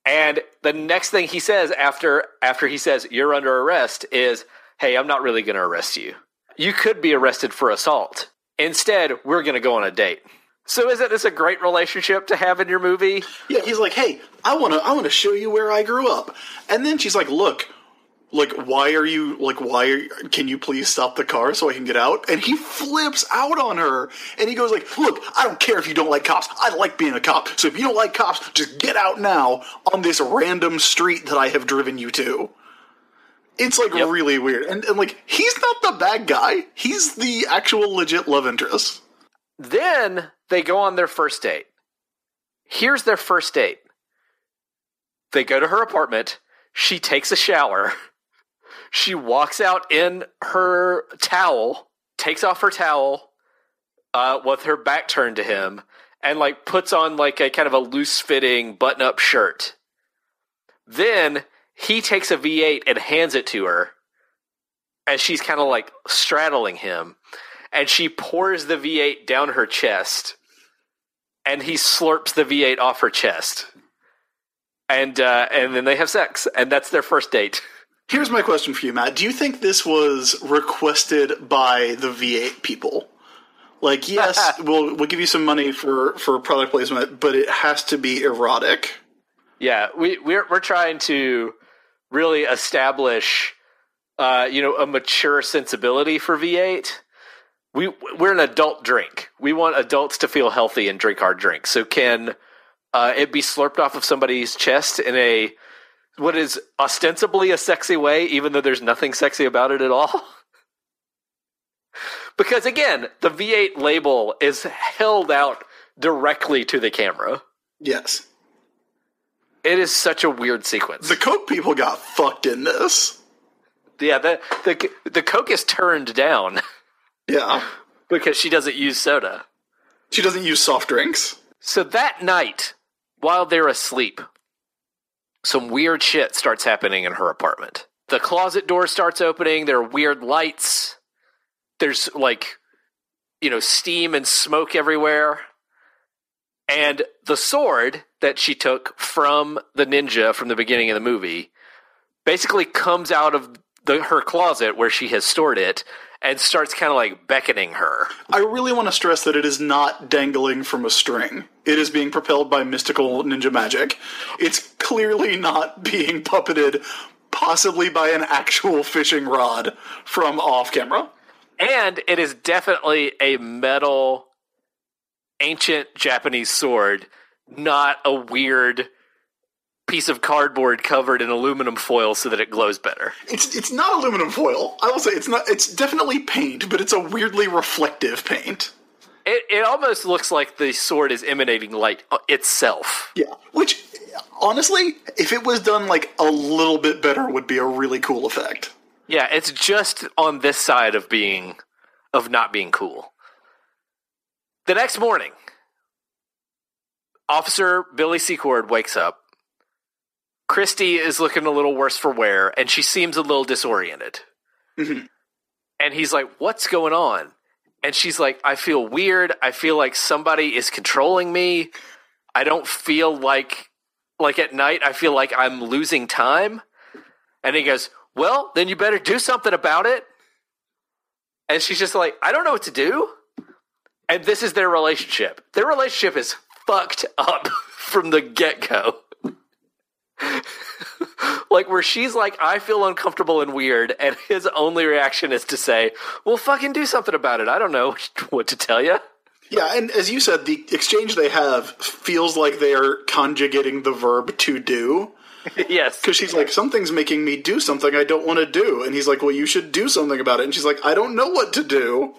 And the next thing he says after after he says, you're under arrest, is, hey, I'm not really going to arrest you. You could be arrested for assault. Instead, we're going to go on a date. So isn't this a great relationship to have in your movie? Yeah, he's like, hey, I want to I want to show you where I grew up. And then she's like, look, like, why are you, like, why are you, can you please stop the car so I can get out? And he flips out on her. And he goes like, look, I don't care if you don't like cops. I like being a cop. So if you don't like cops, just get out now on this random street that I have driven you to. It's, like, yep. really weird. And, and, like, he's not the bad guy. He's the actual legit love interest. Then they go on their first date. Here's their first date. They go to her apartment. She takes a shower. She walks out in her towel, takes off her towel uh, with her back turned to him, and, like, puts on, like, a kind of a loose-fitting button-up shirt. Then he takes a V eight and hands it to her, and she's kind of, like, straddling him, and she pours the V eight down her chest, and he slurps the V eight off her chest. And uh, and then they have sex, and that's their first date. Here's my question for you, Matt. Do you think this was requested by the V eight people? Like, yes, we'll we'll give you some money for, for product placement, but it has to be erotic. Yeah, we we're we're trying to really establish, uh, you know, a mature sensibility for V eight. We we're an adult drink. We want adults to feel healthy and drink our drink. So can uh, it be slurped off of somebody's chest in a what is ostensibly a sexy way, even though there's nothing sexy about it at all? Because, again, the V eight label is held out directly to the camera. Yes. It is such a weird sequence. The Coke people got fucked in this. Yeah, the the, the Coke is turned down. Yeah. Because she doesn't use soda. She doesn't use soft drinks. So that night, while they're asleep, some weird shit starts happening in her apartment. The closet door starts opening. There are weird lights. There's, like, you know, steam and smoke everywhere. And the sword that she took from the ninja from the beginning of the movie basically comes out of the, her closet where she has stored it and starts kind of, like, beckoning her. I really want to stress that it is not dangling from a string. It is being propelled by mystical ninja magic. It's clearly not being puppeted, possibly by an actual fishing rod from off camera. And it is definitely a metal, ancient Japanese sword, not a weird piece of cardboard covered in aluminum foil so that it glows better. It's it's not aluminum foil. I will say it's not. It's definitely paint, but it's a weirdly reflective paint. It it almost looks like the sword is emanating light itself. Yeah, which honestly, if it was done like a little bit better, would be a really cool effect. Yeah, it's just on this side of being of not being cool. The next morning, Officer Billy Secord wakes up. Christy is looking a little worse for wear, and she seems a little disoriented. Mm-hmm. And he's like, what's going on? And she's like, I feel weird. I feel like somebody is controlling me. I don't feel like, like at night, I feel like I'm losing time. And he goes, well, then you better do something about it. And she's just like, I don't know what to do. And this is their relationship. Their relationship is fucked up from the get-go. Like, where she's like, I feel uncomfortable and weird, and his only reaction is to say, well, fucking do something about it. I don't know what to tell you. Yeah, and as you said, the exchange they have feels like they are conjugating the verb to do. Yes. Because she's like, something's making me do something I don't want to do. And he's like, well, you should do something about it. And she's like, I don't know what to do.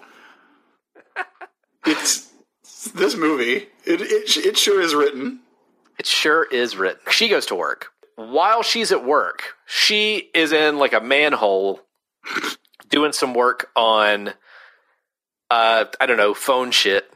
It's this movie. It, it it sure is written. It sure is written. She goes to work. While she's at work, she is in like a manhole doing some work on, uh, I don't know, phone shit.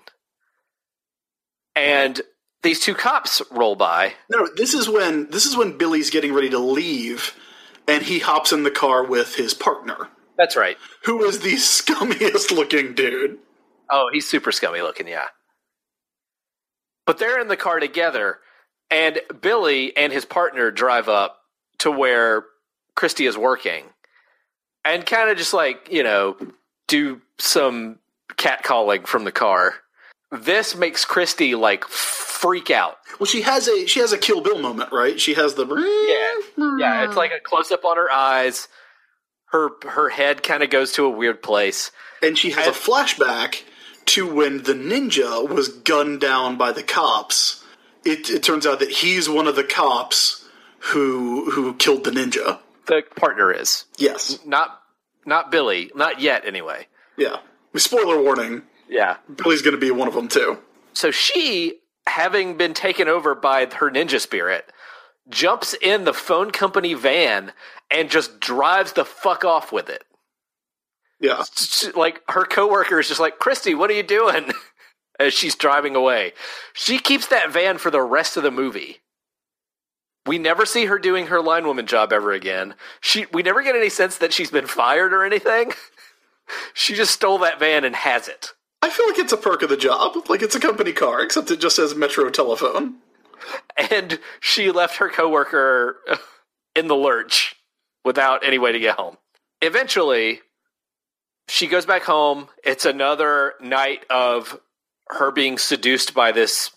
And these two cops roll by. No, this is when this is when Billy's getting ready to leave, and he hops in the car with his partner. That's right. Who is the scummiest looking dude. Oh, he's super scummy looking, yeah. But they're in the car together, And Billy and his partner drive up to where Christy is working and kind of just like, you know, do some catcalling from the car. This makes Christy like freak out. Well, she has a she has a Kill Bill moment, right? She has the yeah, yeah. It's like a close up on her eyes. Her her head kind of goes to a weird place, and she has and, a flashback to when the ninja was gunned down by the cops. It, it turns out that he's one of the cops who who killed the ninja. The partner is yes, not not Billy, not yet anyway. Yeah, spoiler warning. Yeah, Billy's going to be one of them too. So she, having been taken over by her ninja spirit, jumps in the phone company van and just drives the fuck off with it. Yeah. Like, her coworker is just like, Christy, what are you doing? As she's driving away. She keeps that van for the rest of the movie. We never see her doing her linewoman job ever again. She, we never get any sense that she's been fired or anything. She just stole that van and has it. I feel like it's a perk of the job. Like, it's a company car, except it just says Metro Telephone. And she left her coworker in the lurch without any way to get home. Eventually, she goes back home. It's another night of her being seduced by this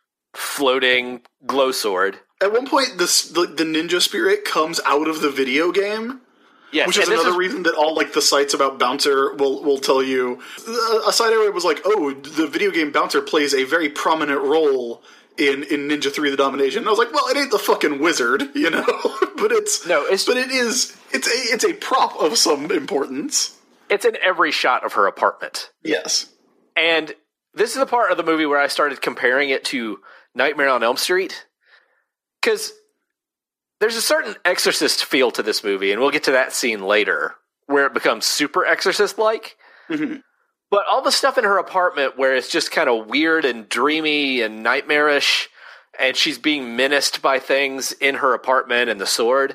floating glow sword. At one point, this, the, the ninja spirit comes out of the video game. Yes, which is another is, reason that all like the sites about Bouncer will will tell you. A site area was like, oh, the video game Bouncer plays a very prominent role in, in Ninja three: The Domination. And I was like, well, it ain't the fucking wizard, you know, but it's no, it's but it is it's a it's a prop of some importance. It's in every shot of her apartment. Yes, and this is the part of the movie where I started comparing it to Nightmare on Elm Street, because there's a certain Exorcist feel to this movie, and we'll get to that scene later, where it becomes super Exorcist-like. Mm-hmm. But all the stuff in her apartment where it's just kind of weird and dreamy and nightmarish, and she's being menaced by things in her apartment and the sword,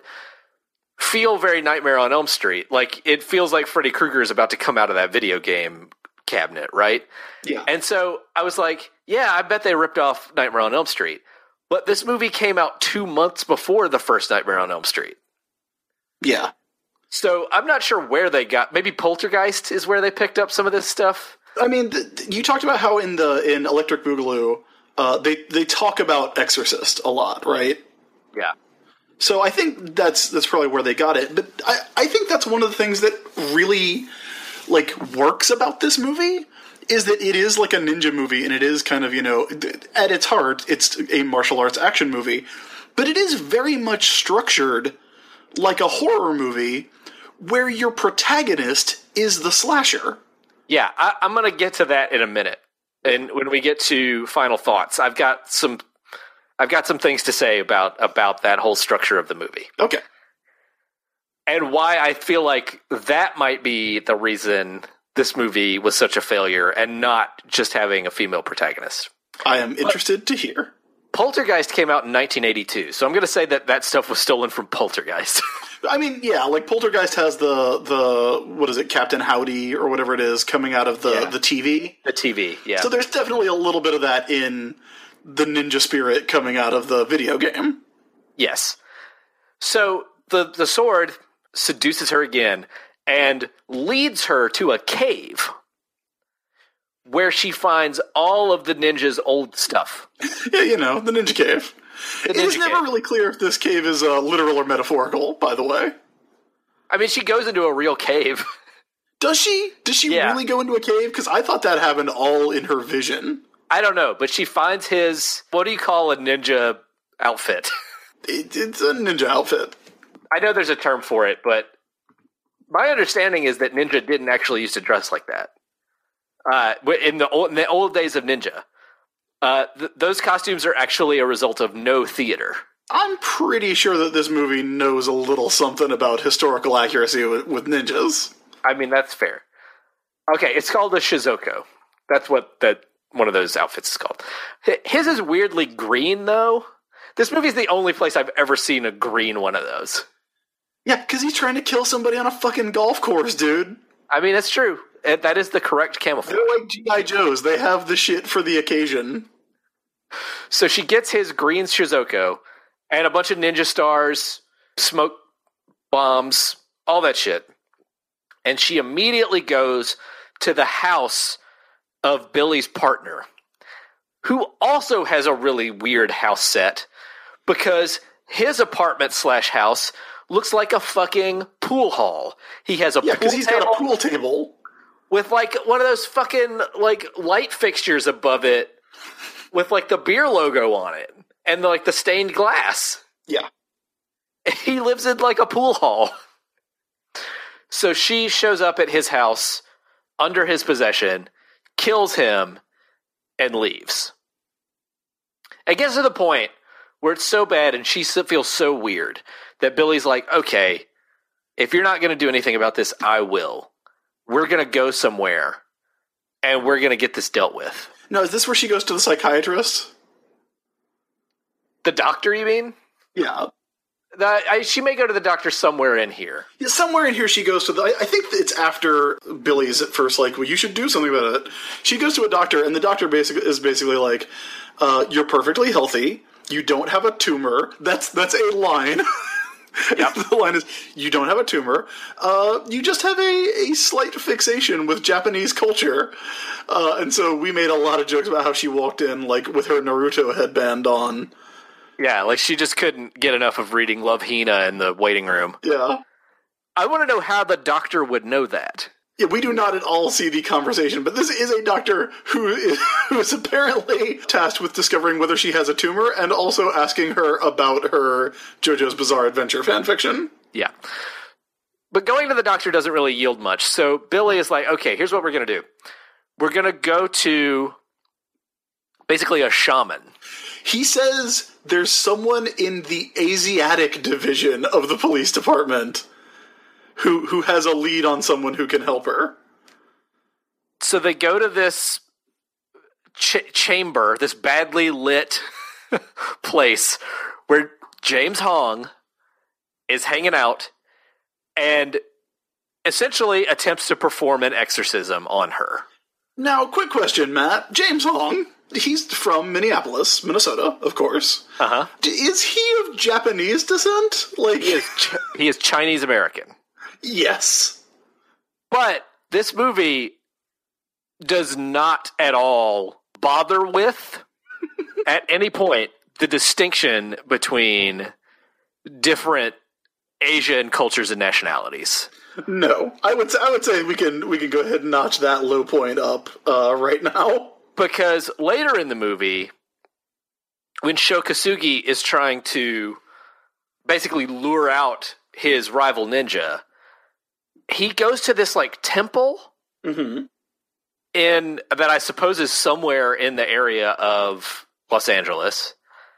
feel very Nightmare on Elm Street. Like, it feels like Freddy Krueger is about to come out of that video game cabinet, right? Yeah. And so I was like, yeah, I bet they ripped off Nightmare on Elm Street. But this movie came out two months before the first Nightmare on Elm Street. Yeah. So I'm not sure where they got. Maybe Poltergeist is where they picked up some of this stuff. I mean, th- you talked about how in the in Electric Boogaloo, uh, they they talk about Exorcist a lot, right? Yeah. So I think that's that's probably where they got it. But I, I think that's one of the things that really like works about this movie. Is that it is like a ninja movie, and it is kind of, you know, at its heart, it's a martial arts action movie. But it is very much structured like a horror movie where your protagonist is the slasher. Yeah, I, I'm going to get to that in a minute. And when we get to final thoughts, I've got some I've got some things to say about, about that whole structure of the movie. Okay. And why I feel like that might be the reason this movie was such a failure and not just having a female protagonist. I am interested but to hear. Poltergeist came out in nineteen eighty-two, so I'm going to say that that stuff was stolen from Poltergeist. I mean, yeah, like Poltergeist has the, the what is it, Captain Howdy or whatever it is coming out of the, yeah. the T V. The T V, yeah. So there's definitely a little bit of that in the ninja spirit coming out of the video game. Yes. So the the sword seduces her again and leads her to a cave where she finds all of the ninja's old stuff. Yeah, you know, the ninja cave. The it ninja is never cave. really clear if this cave is uh, literal or metaphorical, by the way. I mean, she goes into a real cave. Does she? Does she Yeah. really go into a cave? Because I thought that happened all in her vision. I don't know, but she finds his, what do you call a ninja outfit? It, it's a ninja outfit. I know there's a term for it, but my understanding is that Ninja didn't actually used to dress like that. Uh, in the old, in the old days of Ninja, uh, th- those costumes are actually a result of no theater. I'm pretty sure that this movie knows a little something about historical accuracy with, with ninjas. I mean, that's fair. Okay, it's called a shizoko. That's what that one of those outfits is called. His is weirdly green, though. This movie is the only place I've ever seen a green one of those. Yeah, because he's trying to kill somebody on a fucking golf course, dude. I mean, that's true. It, that is the correct camouflage. They're like G I. Joes. They have the shit for the occasion. So she gets his green Shizuko and a bunch of ninja stars, smoke bombs, all that shit. And she immediately goes to the house of Billy's partner, who also has a really weird house set because his apartment slash house looks like a fucking pool hall. He has a Yeah, pool because he's table got a pool table. with like one of those fucking like light fixtures above it with like the beer logo on it and like the stained glass. Yeah. He lives in like a pool hall. So she shows up at his house under his possession, kills him, and leaves. It gets to the point where it's so bad and she feels so weird that Billy's like, okay, if you're not going to do anything about this, I will. We're going to go somewhere and we're going to get this dealt with. No, is this where she goes to the psychiatrist? The doctor, you mean? Yeah. The, I, she may go to the doctor somewhere in here. Yeah, somewhere in here she goes to the... I, I think it's after Billy's at first like, well, you should do something about it. She goes to a doctor, and the doctor basically is basically like, uh, you're perfectly healthy. You don't have a tumor. That's that's a line. Yep. The line is, you don't have a tumor. Uh, you just have a, a slight fixation with Japanese culture. Uh, and so we made a lot of jokes about how she walked in like with her Naruto headband on. Yeah, like she just couldn't get enough of reading Love Hina in the waiting room. Yeah. I want to know how the doctor would know that. Yeah, we do not at all see the conversation, but this is a doctor who is, who is apparently tasked with discovering whether she has a tumor and also asking her about her JoJo's Bizarre Adventure fanfiction. Yeah. But going to the doctor doesn't really yield much. So Billy is like, okay, here's what we're going to do. We're going to go to basically a shaman. He says there's someone in the Asiatic division of the police department who who has a lead on someone who can help her. So they go to this ch- chamber, this badly lit place where James Hong is hanging out and essentially attempts to perform an exorcism on her. Now, quick question, Matt. James Hong, he's from Minneapolis, Minnesota, of course. Uh-huh. Is he of Japanese descent? Like He is Ch- he is Chinese American. Yes. But this movie does not at all bother with, at any point, the distinction between different Asian cultures and nationalities. No, I would I would say we can we can go ahead and notch that low point up uh, right now. Because later in the movie, when Sho Kosugi is trying to basically lure out his rival ninja, he goes to this like temple Mm-hmm. in that I suppose is somewhere in the area of Los Angeles,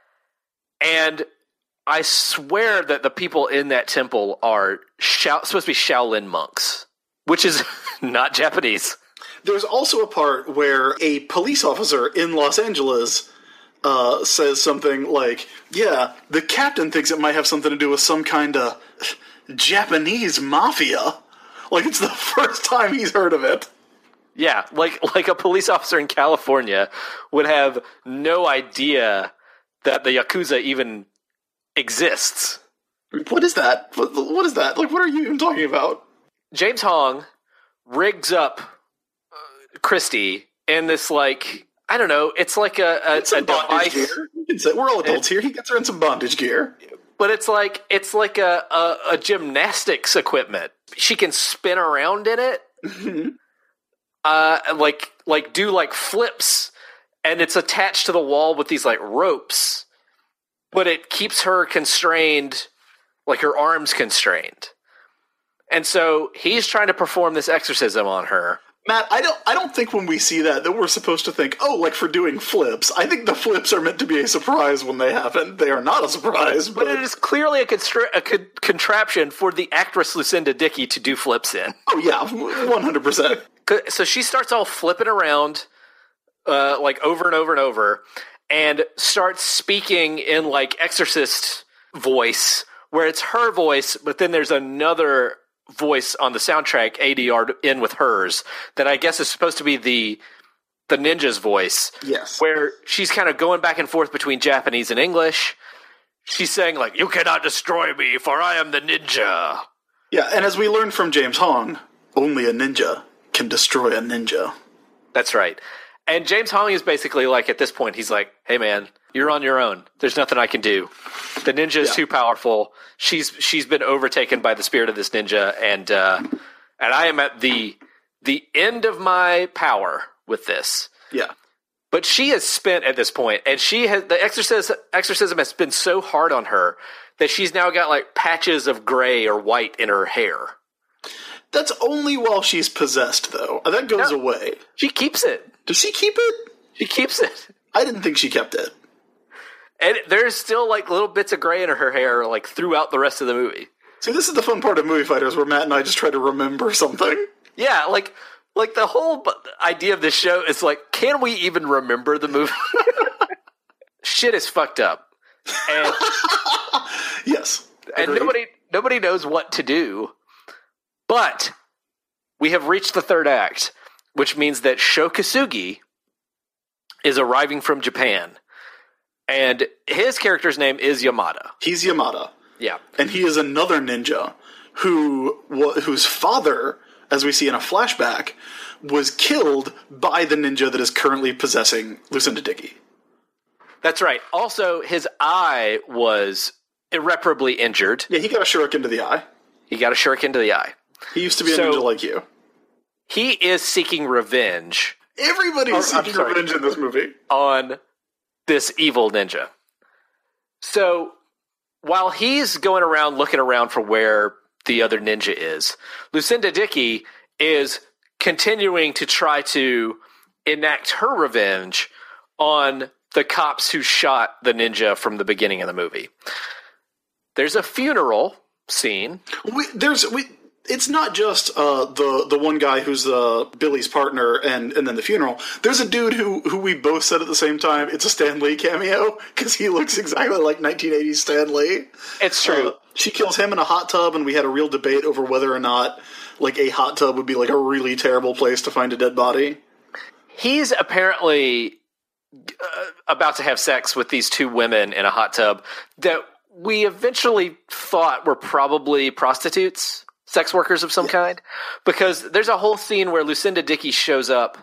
and I swear that the people in that temple are Shao- supposed to be Shaolin monks, which is not Japanese. There's also a part where a police officer in Los Angeles uh, says something like, yeah, the captain thinks it might have something to do with some kind of Japanese mafia. Like, it's the first time he's heard of it. Yeah, like like a police officer in California would have no idea that the Yakuza even exists. What is that? What, what is that? Like, what are you even talking about? James Hong rigs up uh, Christie in this, like, I don't know, it's like a, a, It's some a bondage device. gear. You can say, we're all adults here. He gets her in some bondage gear. But it's like it's like a, a, a gymnastics equipment. She can spin around in it, Mm-hmm. uh, like like do like flips, and it's attached to the wall with these like ropes. But it keeps her constrained, like her arms constrained. And so he's trying to perform this exorcism on her. Matt, I don't I don't think when we see that that we're supposed to think, oh, like for doing flips. I think the flips are meant to be a surprise when they happen. They are not a surprise. But, But it is clearly a, constra- a con- contraption for the actress Lucinda Dickey to do flips in. oh, yeah, one hundred percent. So she starts all flipping around, uh, like over and over and over, and starts speaking in like exorcist voice, where it's her voice, but then there's another voice on the soundtrack A D R'd in with hers that I guess is supposed to be the the ninja's voice. Yes. Where she's kind of going back and forth between Japanese and English. She's saying, like, you cannot destroy me, for I am the ninja. Yeah, and as we learned from James Hong, only a ninja can destroy a ninja. That's right. And James Hong is basically like, at this point, he's like, hey, man, you're on your own. There's nothing I can do. The ninja is Yeah. too powerful. She's she's been overtaken by the spirit of this ninja, and uh, and I am at the the end of my power with this. Yeah. But she is spent at this point, and she has the exorcism, exorcism has been so hard on her that she's now got like patches of gray or white in her hair. That's only while she's possessed, though. That goes No. away. She keeps it. Does she keep it? She keeps it. I didn't think she kept it. And there's still like little bits of gray in her hair like throughout the rest of the movie. See, this is the fun part of Movie Fighters, where Matt and I just try to remember something. Yeah, like like the whole b- idea of this show is like, can we even remember the movie? Shit is fucked up, and Yes. and Agreed. nobody nobody knows what to do. But we have reached the third act, which means that Sho Kosugi is arriving from Japan, and his character's name is Yamada. He's Yamada. Yeah, And he is another ninja who wh- whose father, as we see in a flashback, was killed by the ninja that is currently possessing Lucinda Dickey. that's right. Also, his eye was irreparably injured. Yeah, he got a shuriken to the eye. He got a shuriken to the eye. He used to be a So- ninja like you. He is seeking revenge Everybody's Oh, I'm seeking sorry. revenge in this movie. on this evil ninja. So while he's going around looking around for where the other ninja is, Lucinda Dickey is continuing to try to enact her revenge on the cops who shot the ninja from the beginning of the movie. There's a funeral scene. We, there's we. It's not just uh, the the one guy who's uh, Billy's partner and, and then the funeral. There's a dude who who we both said at the same time it's a Stan Lee cameo because he looks exactly like nineteen eighties Stan Lee. It's true. Uh, she kills him in a hot tub, and we had a real debate over whether or not like a hot tub would be like a really terrible place to find a dead body. He's apparently uh, about to have sex with these two women in a hot tub that we eventually thought were probably prostitutes, sex workers of some Yeah. kind, because there's a whole scene where Lucinda Dickey shows up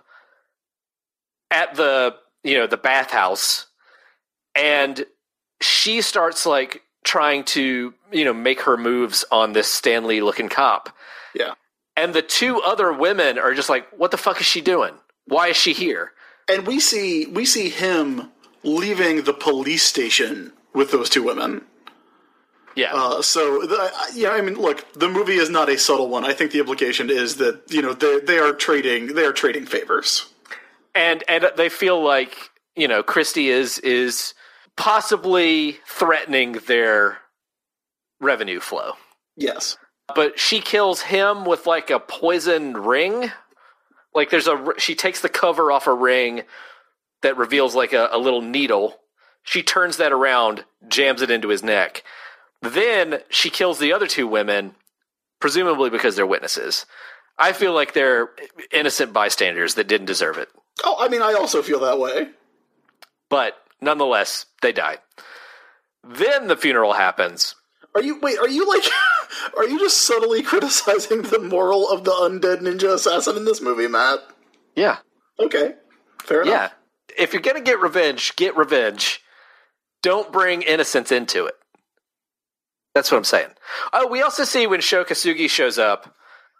at the, you know, the bathhouse, and she starts like trying to, you know, make her moves on this Stanley looking cop. Yeah. And the two other women are just like, what the fuck is she doing? Why is she here? And we see we see him leaving the police station with those two women. Yeah. Uh, so, the, yeah, I mean, look, the movie is not a subtle one. I think the implication is that, you know, they they are trading they are trading favors. and and they feel like, you know, Christie is is possibly threatening their revenue flow. Yes. But she kills him with like a poison ring. Like there's a she takes the cover off a ring that reveals like a, a little needle. She turns that around, jams it into his neck. Then she kills the other two women, presumably because they're witnesses. I feel like they're innocent bystanders that didn't deserve it. Oh, I mean, I also feel that way. But nonetheless, they die. Then the funeral happens. Are you, wait, are you like, are you just subtly criticizing the moral of the undead ninja assassin in this movie, Matt? Yeah. Okay. Fair enough. Yeah. If you're going to get revenge, get revenge. Don't bring innocence into it. That's what I'm saying. Oh, we also see when Sho Kosugi shows up,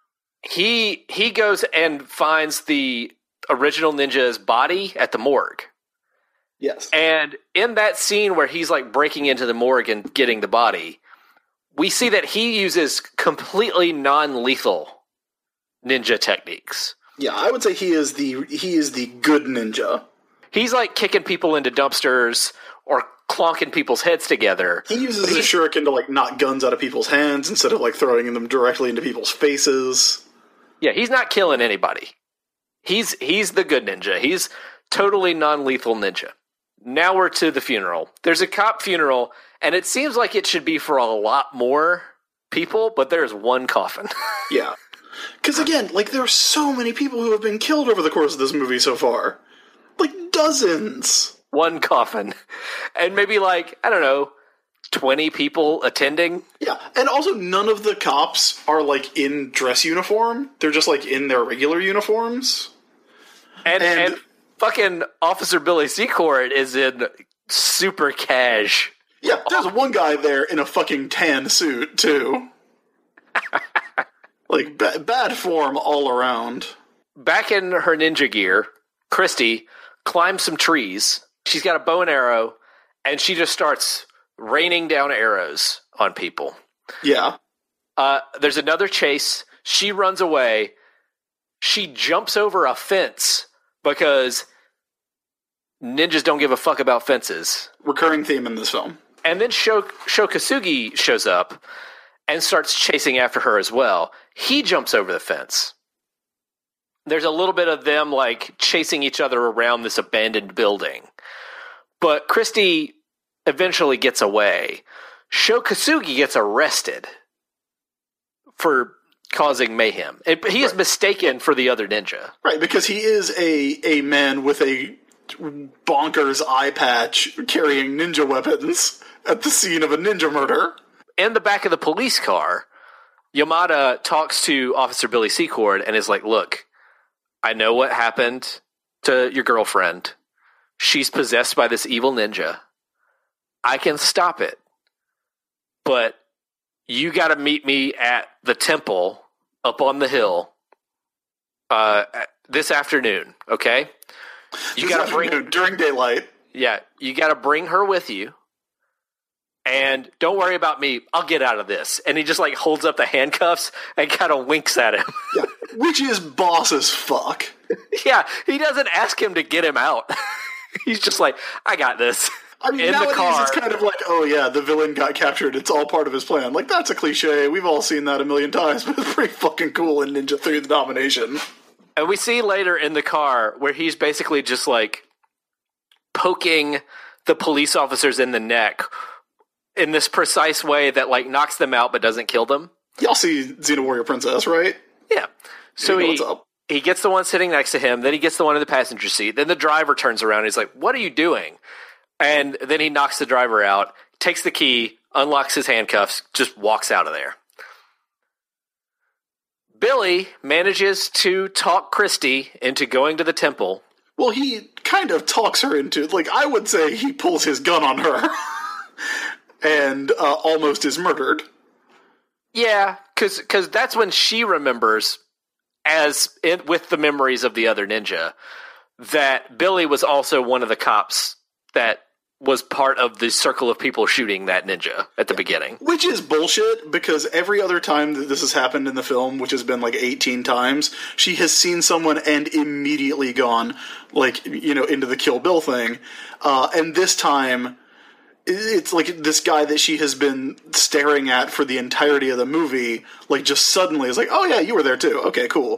he he goes and finds the original ninja's body at the morgue. Yes. And in that scene where he's like breaking into the morgue and getting the body, we see that he uses completely non-lethal ninja techniques. Yeah, I would say he is the he is the good ninja. He's like kicking people into dumpsters or clonking people's heads together. He uses his shuriken to like knock guns out of people's hands instead of like throwing them directly into people's faces. Yeah, he's not killing anybody. He's he's the good ninja. He's totally non-lethal ninja. Now we're to the funeral. There's a cop funeral, and it seems like it should be for a lot more people, but there's one coffin. Yeah. Because again, like, there are so many people who have been killed over the course of this movie so far. dozens. One coffin. And maybe like, I don't know, twenty people attending. Yeah, and also none of the cops are like in dress uniform. They're just like in their regular uniforms. And, And- and fucking Officer Billy Secord is in super cash. Yeah, there's one guy there in a fucking tan suit, too. Like, ba- bad form all around. Back in her ninja gear, Christy climbs some trees. She's got a bow and arrow, and she just starts raining down arrows on people. Yeah. Uh, there's another chase. She runs away. She jumps over a fence because ninjas don't give a fuck about fences. Recurring theme in this film. And then Sho- Shokasugi shows up and starts chasing after her as well. He jumps over the fence. There's a little bit of them like chasing each other around this abandoned building. But Christy eventually gets away. Shokasugi gets arrested for causing mayhem. It, he is Right. mistaken for the other ninja. Right, because he is a, a man with a bonkers eye patch carrying ninja weapons at the scene of a ninja murder. In the back of the police car, Yamada talks to Officer Billy Secord and is like, look, I know what happened to your girlfriend. She's possessed by this evil ninja. I can stop it. But you got to meet me at the temple up on the hill uh, this afternoon, okay? You This got to bring afternoon, during daylight. Yeah, you got to bring her with you. And don't worry about me. I'll get out of this. And he just like holds up the handcuffs and kind of winks at him. Yeah, which is boss as fuck. Yeah, he doesn't ask him to get him out. He's just like, I got this. I mean, In the nowadays car. it's kind of like, oh yeah, the villain got captured. It's all part of his plan. Like, that's a cliche. We've all seen that a million times, but it's pretty fucking cool in Ninja three The Domination. And we see later in the car where he's basically just like poking the police officers in the neck in this precise way that like knocks them out but doesn't kill them. Y'all see Xena Warrior Princess, right? Yeah. So You know he, what's up. he gets the one sitting next to him, then he gets the one in the passenger seat, then the driver turns around and he's like, what are you doing? And then he knocks the driver out, takes the key, unlocks his handcuffs, just walks out of there. Billy manages to talk Christy into going to the temple. Well, he kind of talks her into, like, I would say he pulls his gun on her and uh, almost is murdered. Yeah, because that's when she remembers, as in, with the memories of the other ninja, that Billy was also one of the cops that was part of the circle of people shooting that ninja at the beginning. Which is bullshit, because every other time that this has happened in the film, which has been like eighteen times, she has seen someone and immediately gone, like, you know, into the Kill Bill thing. Uh, and this time, it's like this guy that she has been staring at for the entirety of the movie, like, just suddenly is like, oh yeah, you were there too. Okay, cool.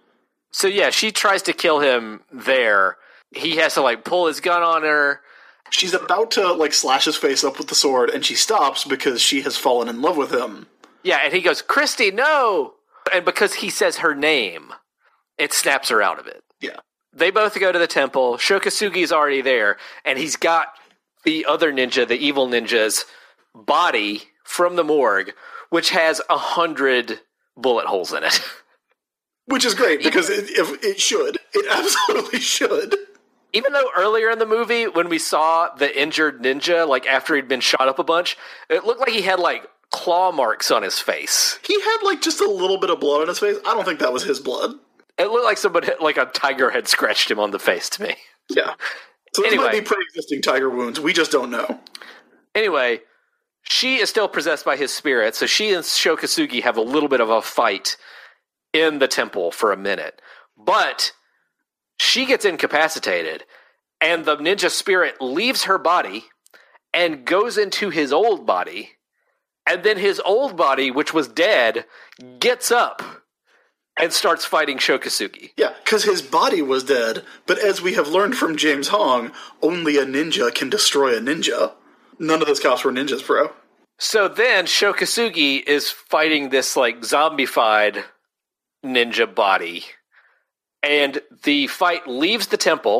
So yeah, she tries to kill him there. He has to like pull his gun on her. She's about to, like, slash his face up with the sword, and she stops because she has fallen in love with him. Yeah, and he goes, Christy, no! And because he says her name, it snaps her out of it. Yeah. They both go to the temple. Shokasugi's already there, and he's got the other ninja, the evil ninja's body from the morgue, which has a hundred bullet holes in it. Which is great, because it, if, it should. It absolutely should. Even though earlier in the movie, when we saw the injured ninja, like after he'd been shot up a bunch, it looked like he had like claw marks on his face. He had, like, just a little bit of blood on his face. I don't think that was his blood. It looked like somebody, like a tiger had scratched him on the face to me. Yeah. So those Anyway. might be pre-existing tiger wounds. We just don't know. Anyway, she is still possessed by his spirit, so she and Shokasugi have a little bit of a fight in the temple for a minute. But she gets incapacitated, and the ninja spirit leaves her body and goes into his old body, and then his old body, which was dead, gets up and starts fighting Shokasugi. Yeah, because his body was dead, but as we have learned from James Hong, only a ninja can destroy a ninja. None of those cops were ninjas, bro. So then Shokasugi is fighting this like zombified ninja body. And the fight leaves the temple,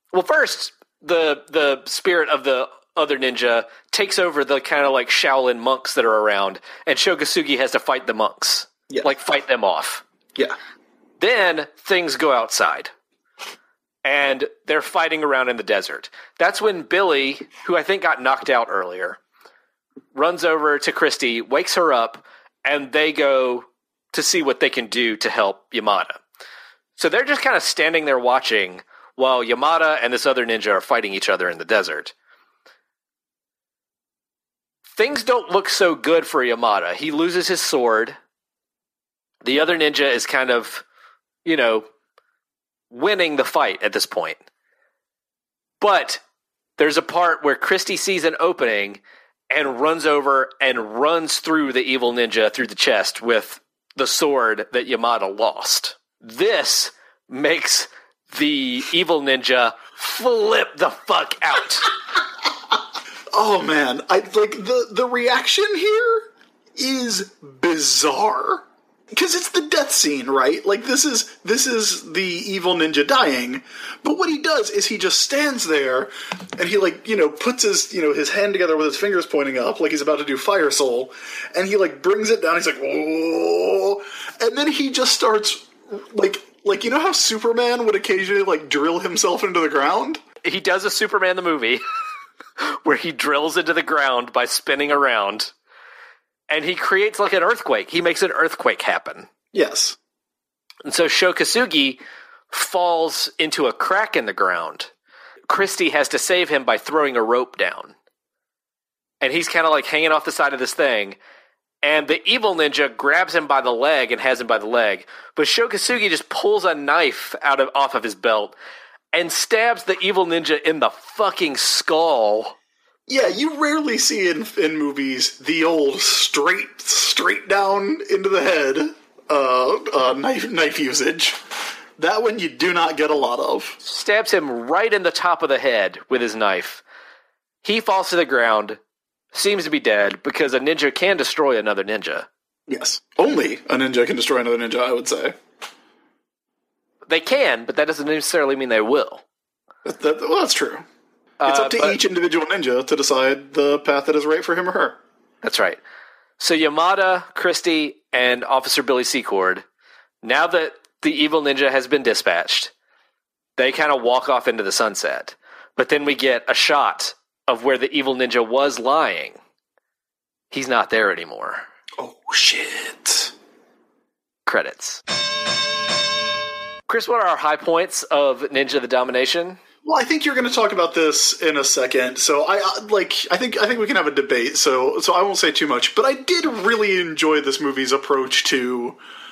Well, first, the the spirit of the other ninja takes over the kind of like Shaolin monks that are around, and Sho Kosugi has to fight the monks. Yeah. Like, fight them off. Yeah. Then things go outside, and they're fighting around in the desert. That's when Billy, who I think got knocked out earlier, runs over to Christy, wakes her up, and they go to see what they can do to help Yamada. So they're just kind of standing there watching while Yamada and this other ninja are fighting each other in the desert. Things don't look so good for Yamada. He loses his sword. The other ninja is kind of, you know, winning the fight at this point. But there's a part where Christy sees an opening and runs over and runs through the evil ninja through the chest with the sword that Yamada lost. This makes the evil ninja flip the fuck out. Oh man, I like the the reaction here is bizarre. Because it's the death scene, right? Like, this is this is the evil ninja dying. But what he does is he just stands there, and he, like, you know, puts his, you know, his hand together with his fingers pointing up, like he's about to do Fire Soul, and he, like, brings it down, he's like, whoa, and then he just starts, like, like, you know how Superman would occasionally, like, drill himself into the ground? He does a Superman the movie, where he drills into the ground by spinning around. And he creates like an earthquake. He makes an earthquake happen. Yes. And so Sho Kosugi falls into a crack in the ground. Christy has to save him by throwing a rope down. And he's kind of like hanging off the side of this thing. And the evil ninja grabs him by the leg and has him by the leg. But Sho Kosugi just pulls a knife out of off of his belt and stabs the evil ninja in the fucking skull. Yeah, you rarely see in in movies the old straight straight down into the head uh, uh, knife knife usage. That one you do not get a lot of. Stabs him right in the top of the head with his knife. He falls to the ground, seems to be dead, because a ninja can destroy another ninja. Yes. Only a ninja can destroy another ninja, I would say. They can, but that doesn't necessarily mean they will. That, that, well, that's true. It's up to uh, but, each individual ninja to decide the path that is right for him or her. That's right. So Yamada, Christy, and Officer Billy Secord, now that the evil ninja has been dispatched, they kind of walk off into the sunset. But then we get a shot of where the evil ninja was lying. He's not there anymore. Oh, shit. Credits. Chris, what are our high points of Ninja the Domination? Well, I think you're going to talk about this in a second. So I uh, like. I think. I think we can have a debate. So, so I won't say too much. But I did really enjoy this movie's approach to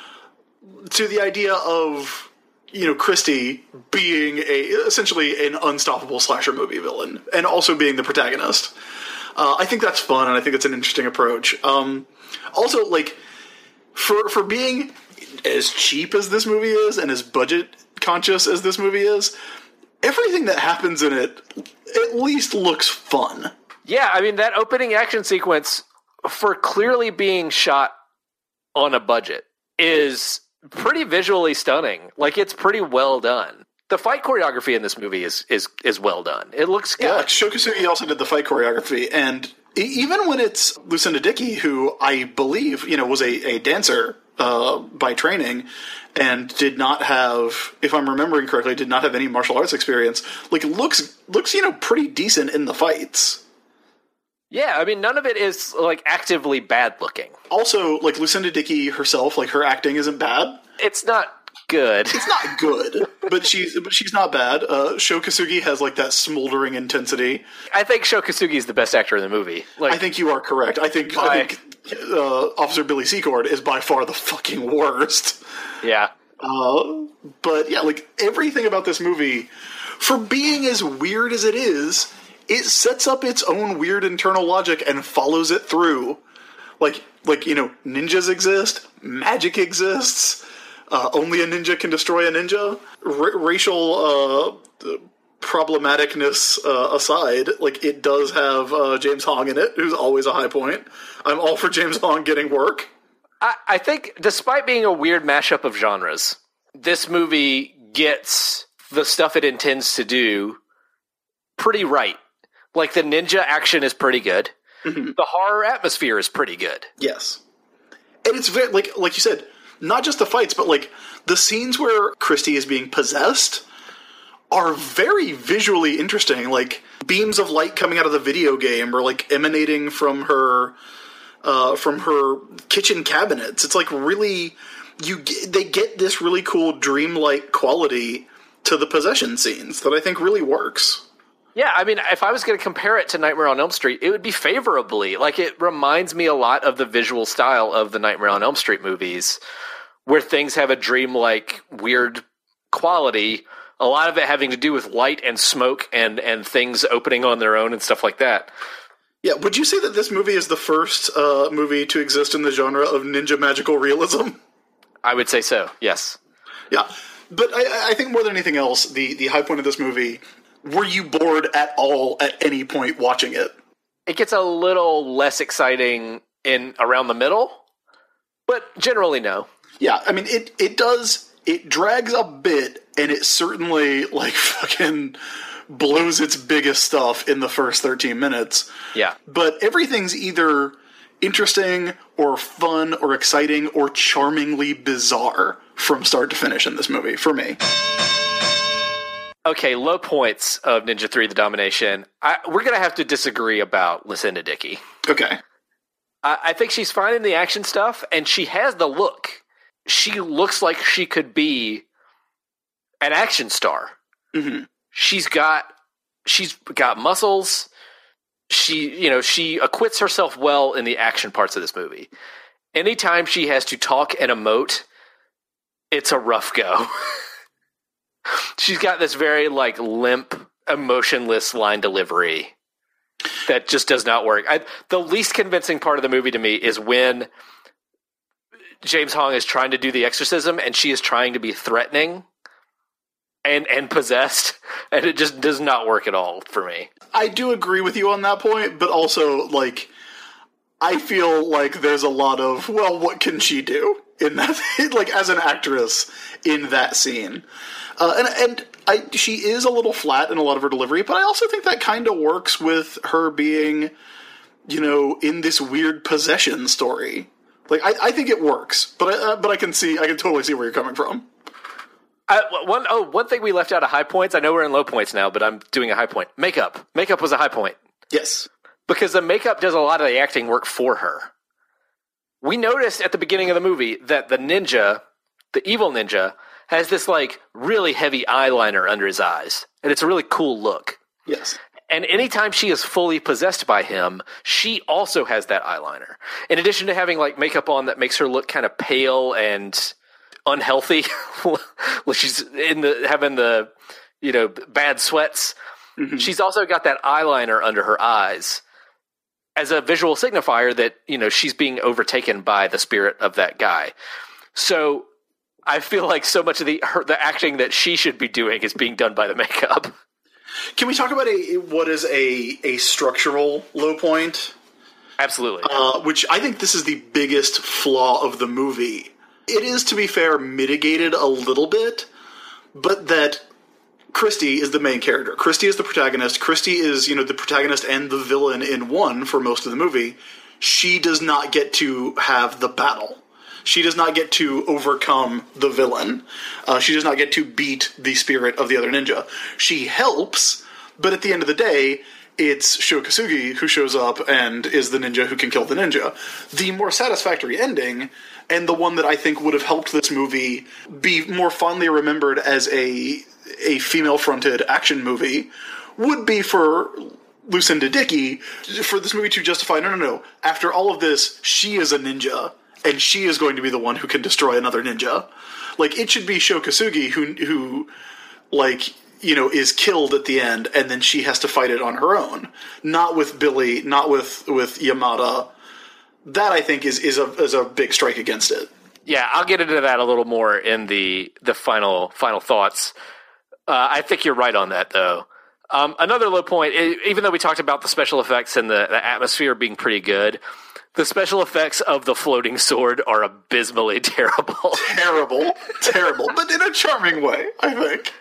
to the idea of, you know, Christy being a essentially an unstoppable slasher movie villain, and also being the protagonist. Uh, I think that's fun, and I think it's an interesting approach. Um, also, like for for being as cheap as this movie is, and as budget conscious as this movie is, everything that happens in it at least looks fun. Yeah, I mean, that opening action sequence, for clearly being shot on a budget, is pretty visually stunning. Like, it's pretty well done. The fight choreography in this movie is is is well done. It looks good. Yeah, Sho Kosugi also did the fight choreography, and even when it's Lucinda Dickey, who I believe, you know, was a, a dancer uh, by training, and did not have, if I'm remembering correctly, did not have any martial arts experience, like, looks, looks, you know, pretty decent in the fights. Yeah, I mean, none of it is, like, actively bad looking. Also, like, Lucinda Dickey herself, like, her acting isn't bad. It's not good. It's not good, but she's but she's not bad. Uh, Sho Kosugi has, like, that smoldering intensity. I think Sho Kosugi is the best actor in the movie. Like, I think you are correct. I think, by, I think uh, Officer Billy Secord is by far the fucking worst. Yeah. Uh, but yeah, like, everything about this movie, for being as weird as it is, it sets up its own weird internal logic and follows it through. Like, like you know, ninjas exist, magic exists, uh, only a ninja can destroy a ninja. R- racial uh, problematicness uh, aside, like, it does have uh, James Hong in it, who's always a high point. I'm all for James Hong getting work. I, I think, despite being a weird mashup of genres, this movie gets the stuff it intends to do pretty right. Like, the ninja action is pretty good. Mm-hmm. The horror atmosphere is pretty good. Yes. And it's very, like like you said, not just the fights, but, like, the scenes where Christy is being possessed are very visually interesting. Like, beams of light coming out of the video game or, like, emanating from her, uh, from her kitchen cabinets. It's, like, really, you get, they get this really cool dreamlike quality to the possession scenes that I think really works. Yeah, I mean, if I was going to compare it to Nightmare on Elm Street, it would be favorably. Like, it reminds me a lot of the visual style of the Nightmare on Elm Street movies, where things have a dreamlike, weird quality, a lot of it having to do with light and smoke and, and things opening on their own and stuff like that. Yeah, would you say that this movie is the first uh, movie to exist in the genre of ninja magical realism? I would say so, yes. Yeah, but I, I think more than anything else, the, the high point of this movie... Were you bored at all at any point watching it? It gets a little less exciting in around the middle, but generally no. Yeah, I mean, it, it does, it drags a bit, and it certainly, like, fucking blows its biggest stuff in the first thirteen minutes. Yeah. But everything's either interesting, or fun, or exciting, or charmingly bizarre from start to finish in this movie, for me. Okay, low points of Ninja three: The Domination. I, we're going to have to disagree about Lucinda Dickey. Okay. I, I think she's fine in the action stuff, and she has the look. She looks like she could be an action star. Mm-hmm. She's got she's got muscles. She, you know, she acquits herself well in the action parts of this movie. Anytime she has to talk and emote, it's a rough go. She's got this very, like, limp, emotionless line delivery that just does not work. I, the least convincing part of the movie to me is when James Hong is trying to do the exorcism and she is trying to be threatening and, and possessed, and it just does not work at all for me. I do agree with you on that point, but also, like, I feel like there's a lot of, well, what can she do in that, like, as an actress in that scene? Uh, and and I, she is a little flat in a lot of her delivery, but I also think that kind of works with her being, you know, in this weird possession story. Like, I, I think it works, but I, uh, but I can see, I can totally see where you're coming from. I, one, oh, one thing we left out of high points, I know we're in low points now, but I'm doing a high point. Makeup. Makeup was a high point. Yes. Because the makeup does a lot of the acting work for her. We noticed at the beginning of the movie that the ninja, the evil ninja, has this, like, really heavy eyeliner under his eyes. And it's a really cool look. Yes. And anytime she is fully possessed by him, she also has that eyeliner. In addition to having, like, makeup on that makes her look kind of pale and unhealthy. She's in the having the, you know, bad sweats. Mm-hmm. She's also got that eyeliner under her eyes as a visual signifier that, you know, she's being overtaken by the spirit of that guy. So I feel like so much of the her, the acting that she should be doing is being done by the makeup. Can we talk about a what is a a structural low point? Absolutely. Uh, which I think this is the biggest flaw of the movie. It is, to be fair, mitigated a little bit, but that Christy is the main character. Christy is the protagonist. Christy is, you know, the protagonist and the villain in one for most of the movie. She does not get to have the battle. She does not get to overcome the villain. Uh, she does not get to beat the spirit of the other ninja. She helps, but at the end of the day, it's Sho Kosugi who shows up and is the ninja who can kill the ninja. The more satisfactory ending, and the one that I think would have helped this movie be more fondly remembered as a a female-fronted action movie, would be for Lucinda Dickey, for this movie to justify, no, no, no, after all of this, she is a ninja, and she is going to be the one who can destroy another ninja. Like, it should be Sho Kosugi who, who, like, you know, is killed at the end, and then she has to fight it on her own. Not with Billy, not with, with Yamada. That, I think, is, is, a, is a big strike against it. Yeah, I'll get into that a little more in the, the final final thoughts. Uh, I think you're right on that, though. Um, another low point, even though we talked about the special effects and the, the atmosphere being pretty good, the special effects of the floating sword are abysmally terrible. Terrible. Terrible. But in a charming way, I think.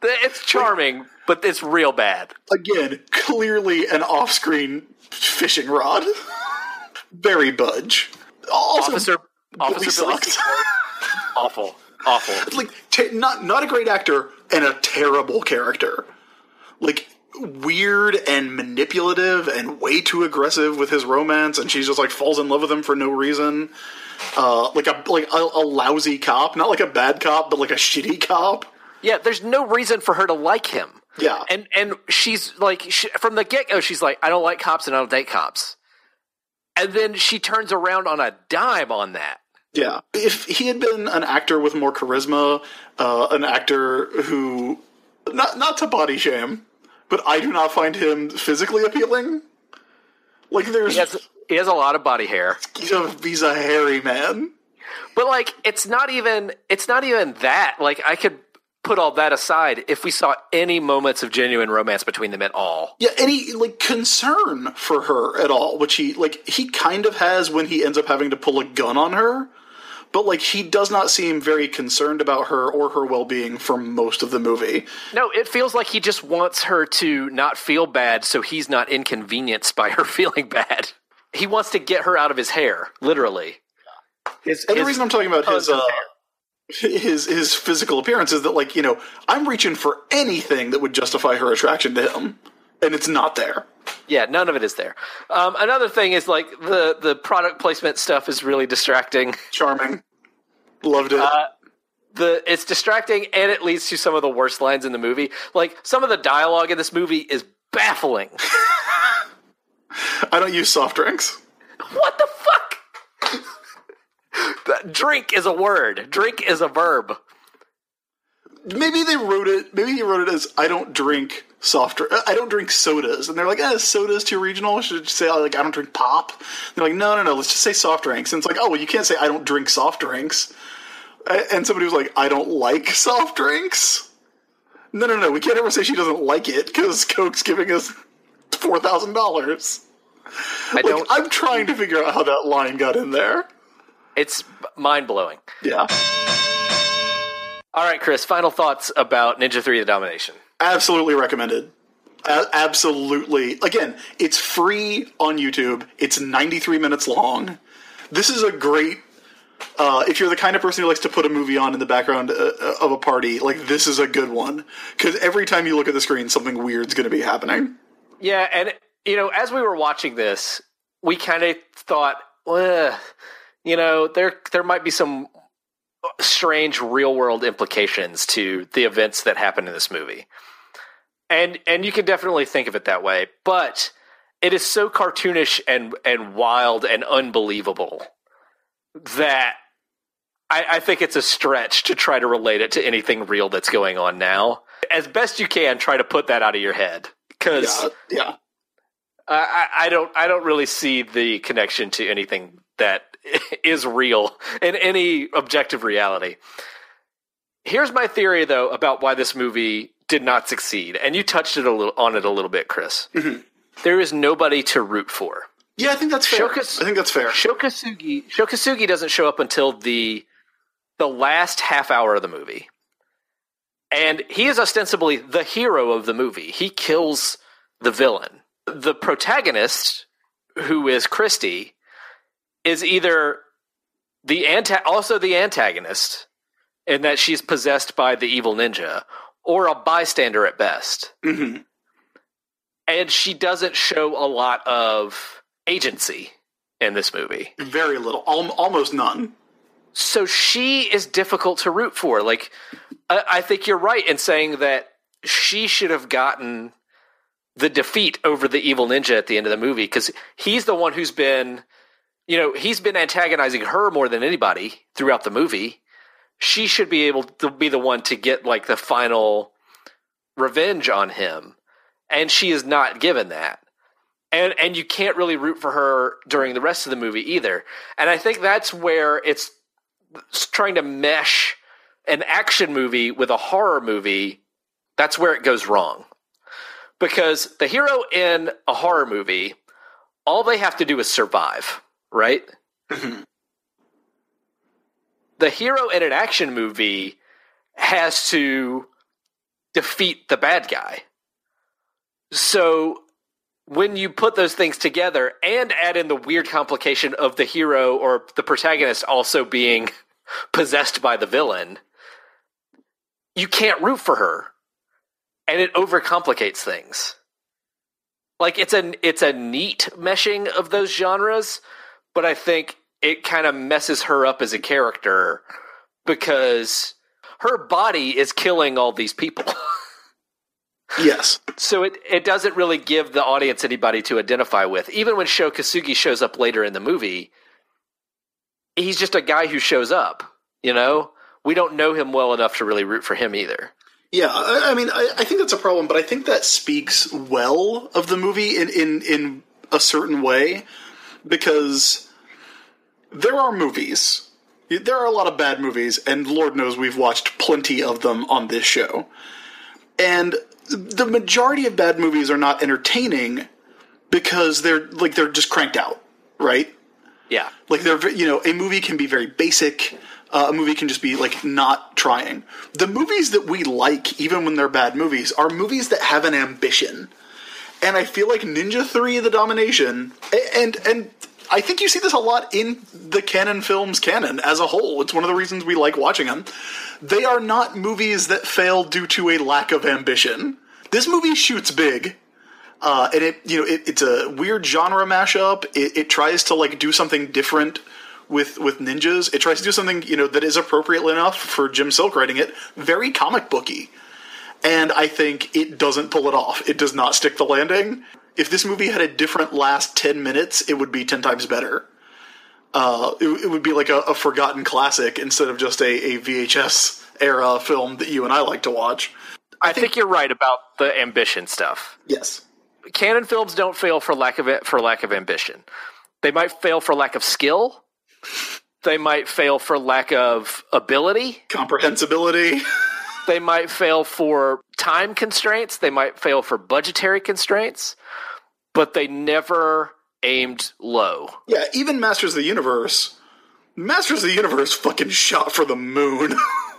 It's charming, but it's real bad. Again, clearly an off-screen fishing rod. Very Budge. Also, Officer, Billy Officer Billy sucked. Seacrest. Awful. Awful. Like, t- not not a great actor and a terrible character. Like, weird and manipulative and way too aggressive with his romance, and she just like falls in love with him for no reason. Uh, like a like a, a lousy cop, not like a bad cop, but like a shitty cop. Yeah, there's no reason for her to like him. Yeah, And and she's like, she, from the get-go, she's like, I don't like cops and I don't date cops. And then she turns around on a dime on that. yeah. If he had been an actor with more charisma, uh, an actor who, not not to body shame, but I do not find him physically appealing. Like, there's He has, he has a lot of body hair. he's a, he's a hairy man. But, like, it's not even, it's not even that. Like, I could put all that aside if we saw any moments of genuine romance between them at all. Yeah, any like concern for her at all, which he like he kind of has when he ends up having to pull a gun on her, but like he does not seem very concerned about her or her well-being for most of the movie. No, it feels like he just wants her to not feel bad so he's not inconvenienced by her feeling bad. He wants to get her out of his hair, literally. His, And the his reason I'm talking about his tons of uh, hair. his his physical appearance is that, like, you know, I'm reaching for anything that would justify her attraction to him, and it's not there. Yeah, none of it is there. Um, another thing is, like, the, the product placement stuff is really distracting. Charming, loved it. Uh, the It's distracting, and it leads to some of the worst lines in the movie. Like, some of the dialogue in this movie is baffling. I don't use soft drinks. What the fuck? Drink is a word. Drink is a verb. Maybe they wrote it. Maybe he wrote it as "I don't drink soft. dr- I don't drink sodas," and they're like, "Eh, soda's too regional. Should say like I don't drink pop." And they're like, "No, no, no. Let's just say soft drinks." And it's like, "Oh, well, you can't say I don't drink soft drinks." And somebody was like, "I don't like soft drinks." No, no, no. We can't ever say she doesn't like it because Coke's giving us four thousand dollars. I Like, don't. I'm trying to figure out how that line got in there. It's mind blowing. Yeah, All right, Chris. Final thoughts about Ninja three: The Domination. absolutely recommended. A- absolutely. Again, it's free on YouTube. It's ninety-three minutes long. This is a great. Uh, if you're the kind of person who likes to put a movie on in the background uh, of a party, like, this is a good one. Because every time you look at the screen, something weird's going to be happening. Yeah, and you know, as we were watching this, we kind of thought, well, you know, there there might be some strange real world implications to the events that happen in this movie. And and you can definitely think of it that way, but it is so cartoonish and and wild and unbelievable that I, I think it's a stretch to try to relate it to anything real that's going on now. As best you can, try to put that out of your head, because Yeah, yeah. I, I don't I don't really see the connection to anything that is real in any objective reality. Here's my theory, though, about why this movie did not succeed, and you touched it a little on it a little bit, Chris. Mm-hmm. There is nobody to root for. Yeah, I think that's fair. Shokas- I think that's fair. Shokasugi Shokasugi doesn't show up until the the last half hour of the movie. And he is ostensibly the hero of the movie. He kills the villain. The protagonist, who is Christy, is either the anta- also the antagonist, in that she's possessed by the evil ninja, or a bystander at best. Mm-hmm. And she doesn't show a lot of agency in this movie. Very little. Al- almost none. So she is difficult to root for. Like, I, I think you're right in saying that she should have gotten the defeat over the evil ninja at the end of the movie, because he's the one who's been, you know, he's been antagonizing her more than anybody throughout the movie. She should be able to be the one to get, like, the final revenge on him. And she is not given that. And and you can't really root for her during the rest of the movie either. And I think that's where it's trying to mesh an action movie with a horror movie. That's where it goes wrong. Because the hero in a horror movie, all they have to do is survive, right? Mm-hmm. The hero in an action movie has to defeat the bad guy. So when you put those things together and add in the weird complication of the hero or the protagonist also being possessed by the villain, you can't root for her. And it overcomplicates things. Like, it's a, it's a neat meshing of those genres, but I think it kind of messes her up as a character because her body is killing all these people. Yes. So it, it doesn't really give the audience anybody to identify with. Even when Sho Kosugi shows up later in the movie, he's just a guy who shows up, you know? We don't know him well enough to really root for him either. Yeah, I, I mean, I, I think that's a problem, but I think that speaks well of the movie in, in, in a certain way, because there are movies. There are a lot of bad movies, and Lord knows we've watched plenty of them on this show. And the majority of bad movies are not entertaining because they're like they're just cranked out, right? Yeah. Like they're, you know, a movie can be very basic. Uh, a movie can just be like not trying. The movies that we like, even when they're bad movies, are movies that have an ambition. And I feel like Ninja three: The Domination, and and I think you see this a lot in the Cannon Films canon as a whole. It's one of the reasons we like watching them. They are not movies that fail due to a lack of ambition. This movie shoots big, uh, and it you know it, it's a weird genre mashup. It, it tries to like do something different with with ninjas. It tries to do something you know that is appropriate enough for Jim Silk writing it, very comic booky, and I think it doesn't pull it off. It does not stick the landing. If this movie had a different last ten minutes, it would be ten times better. Uh, it, it would be like a, a forgotten classic instead of just a, a V H S era film that you and I like to watch. I, I think, think you're right about the ambition stuff. Yes. Canon films don't fail for lack of it, for lack of ambition. They might fail for lack of skill. They might fail for lack of ability. Comprehensibility. They might fail for time constraints. They might fail for budgetary constraints. But they never aimed low. Yeah, even Masters of the Universe. Masters of the Universe fucking shot for the moon.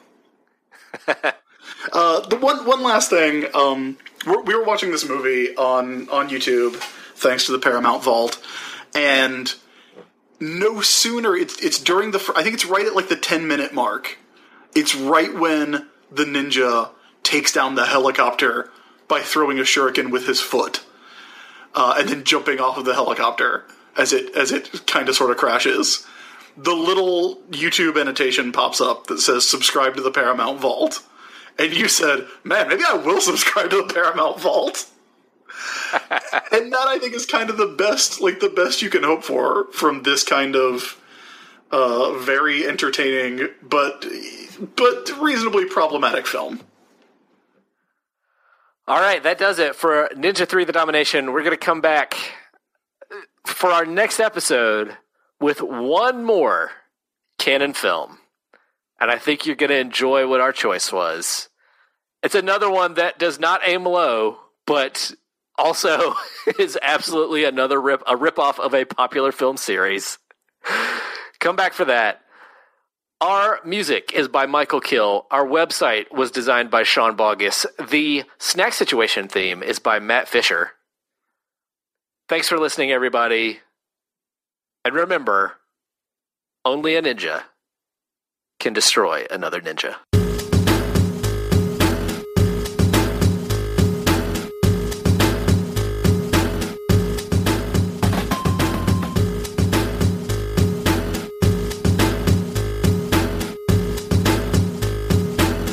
uh, the one one last thing. Um, we're, we were watching this movie on, on YouTube, thanks to the Paramount Vault, and no sooner, it's, it's during the, I think it's right at like the ten minute mark. It's right when the ninja takes down the helicopter by throwing a shuriken with his foot. Uh, and then jumping off of the helicopter as it as it kind of sort of crashes. The little YouTube annotation pops up that says subscribe to the Paramount Vault. And you said, man, maybe I will subscribe to the Paramount Vault. And that, I think, is kind of the best, like the best you can hope for from this kind of uh, very entertaining but but reasonably problematic film. All right, that does it for Ninja three: The Domination. We're going to come back for our next episode with one more Canon film. And I think you're going to enjoy what our choice was. It's another one that does not aim low, but also is absolutely another rip, a ripoff of a popular film series. Come back for that. Our music is by Michael Kill. Our website was designed by Sean Bogus. The Snack Situation theme is by Matt Fisher. Thanks for listening, everybody. And remember, only a ninja can destroy another ninja.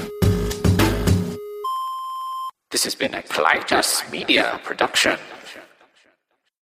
This has been a Clytus Media production.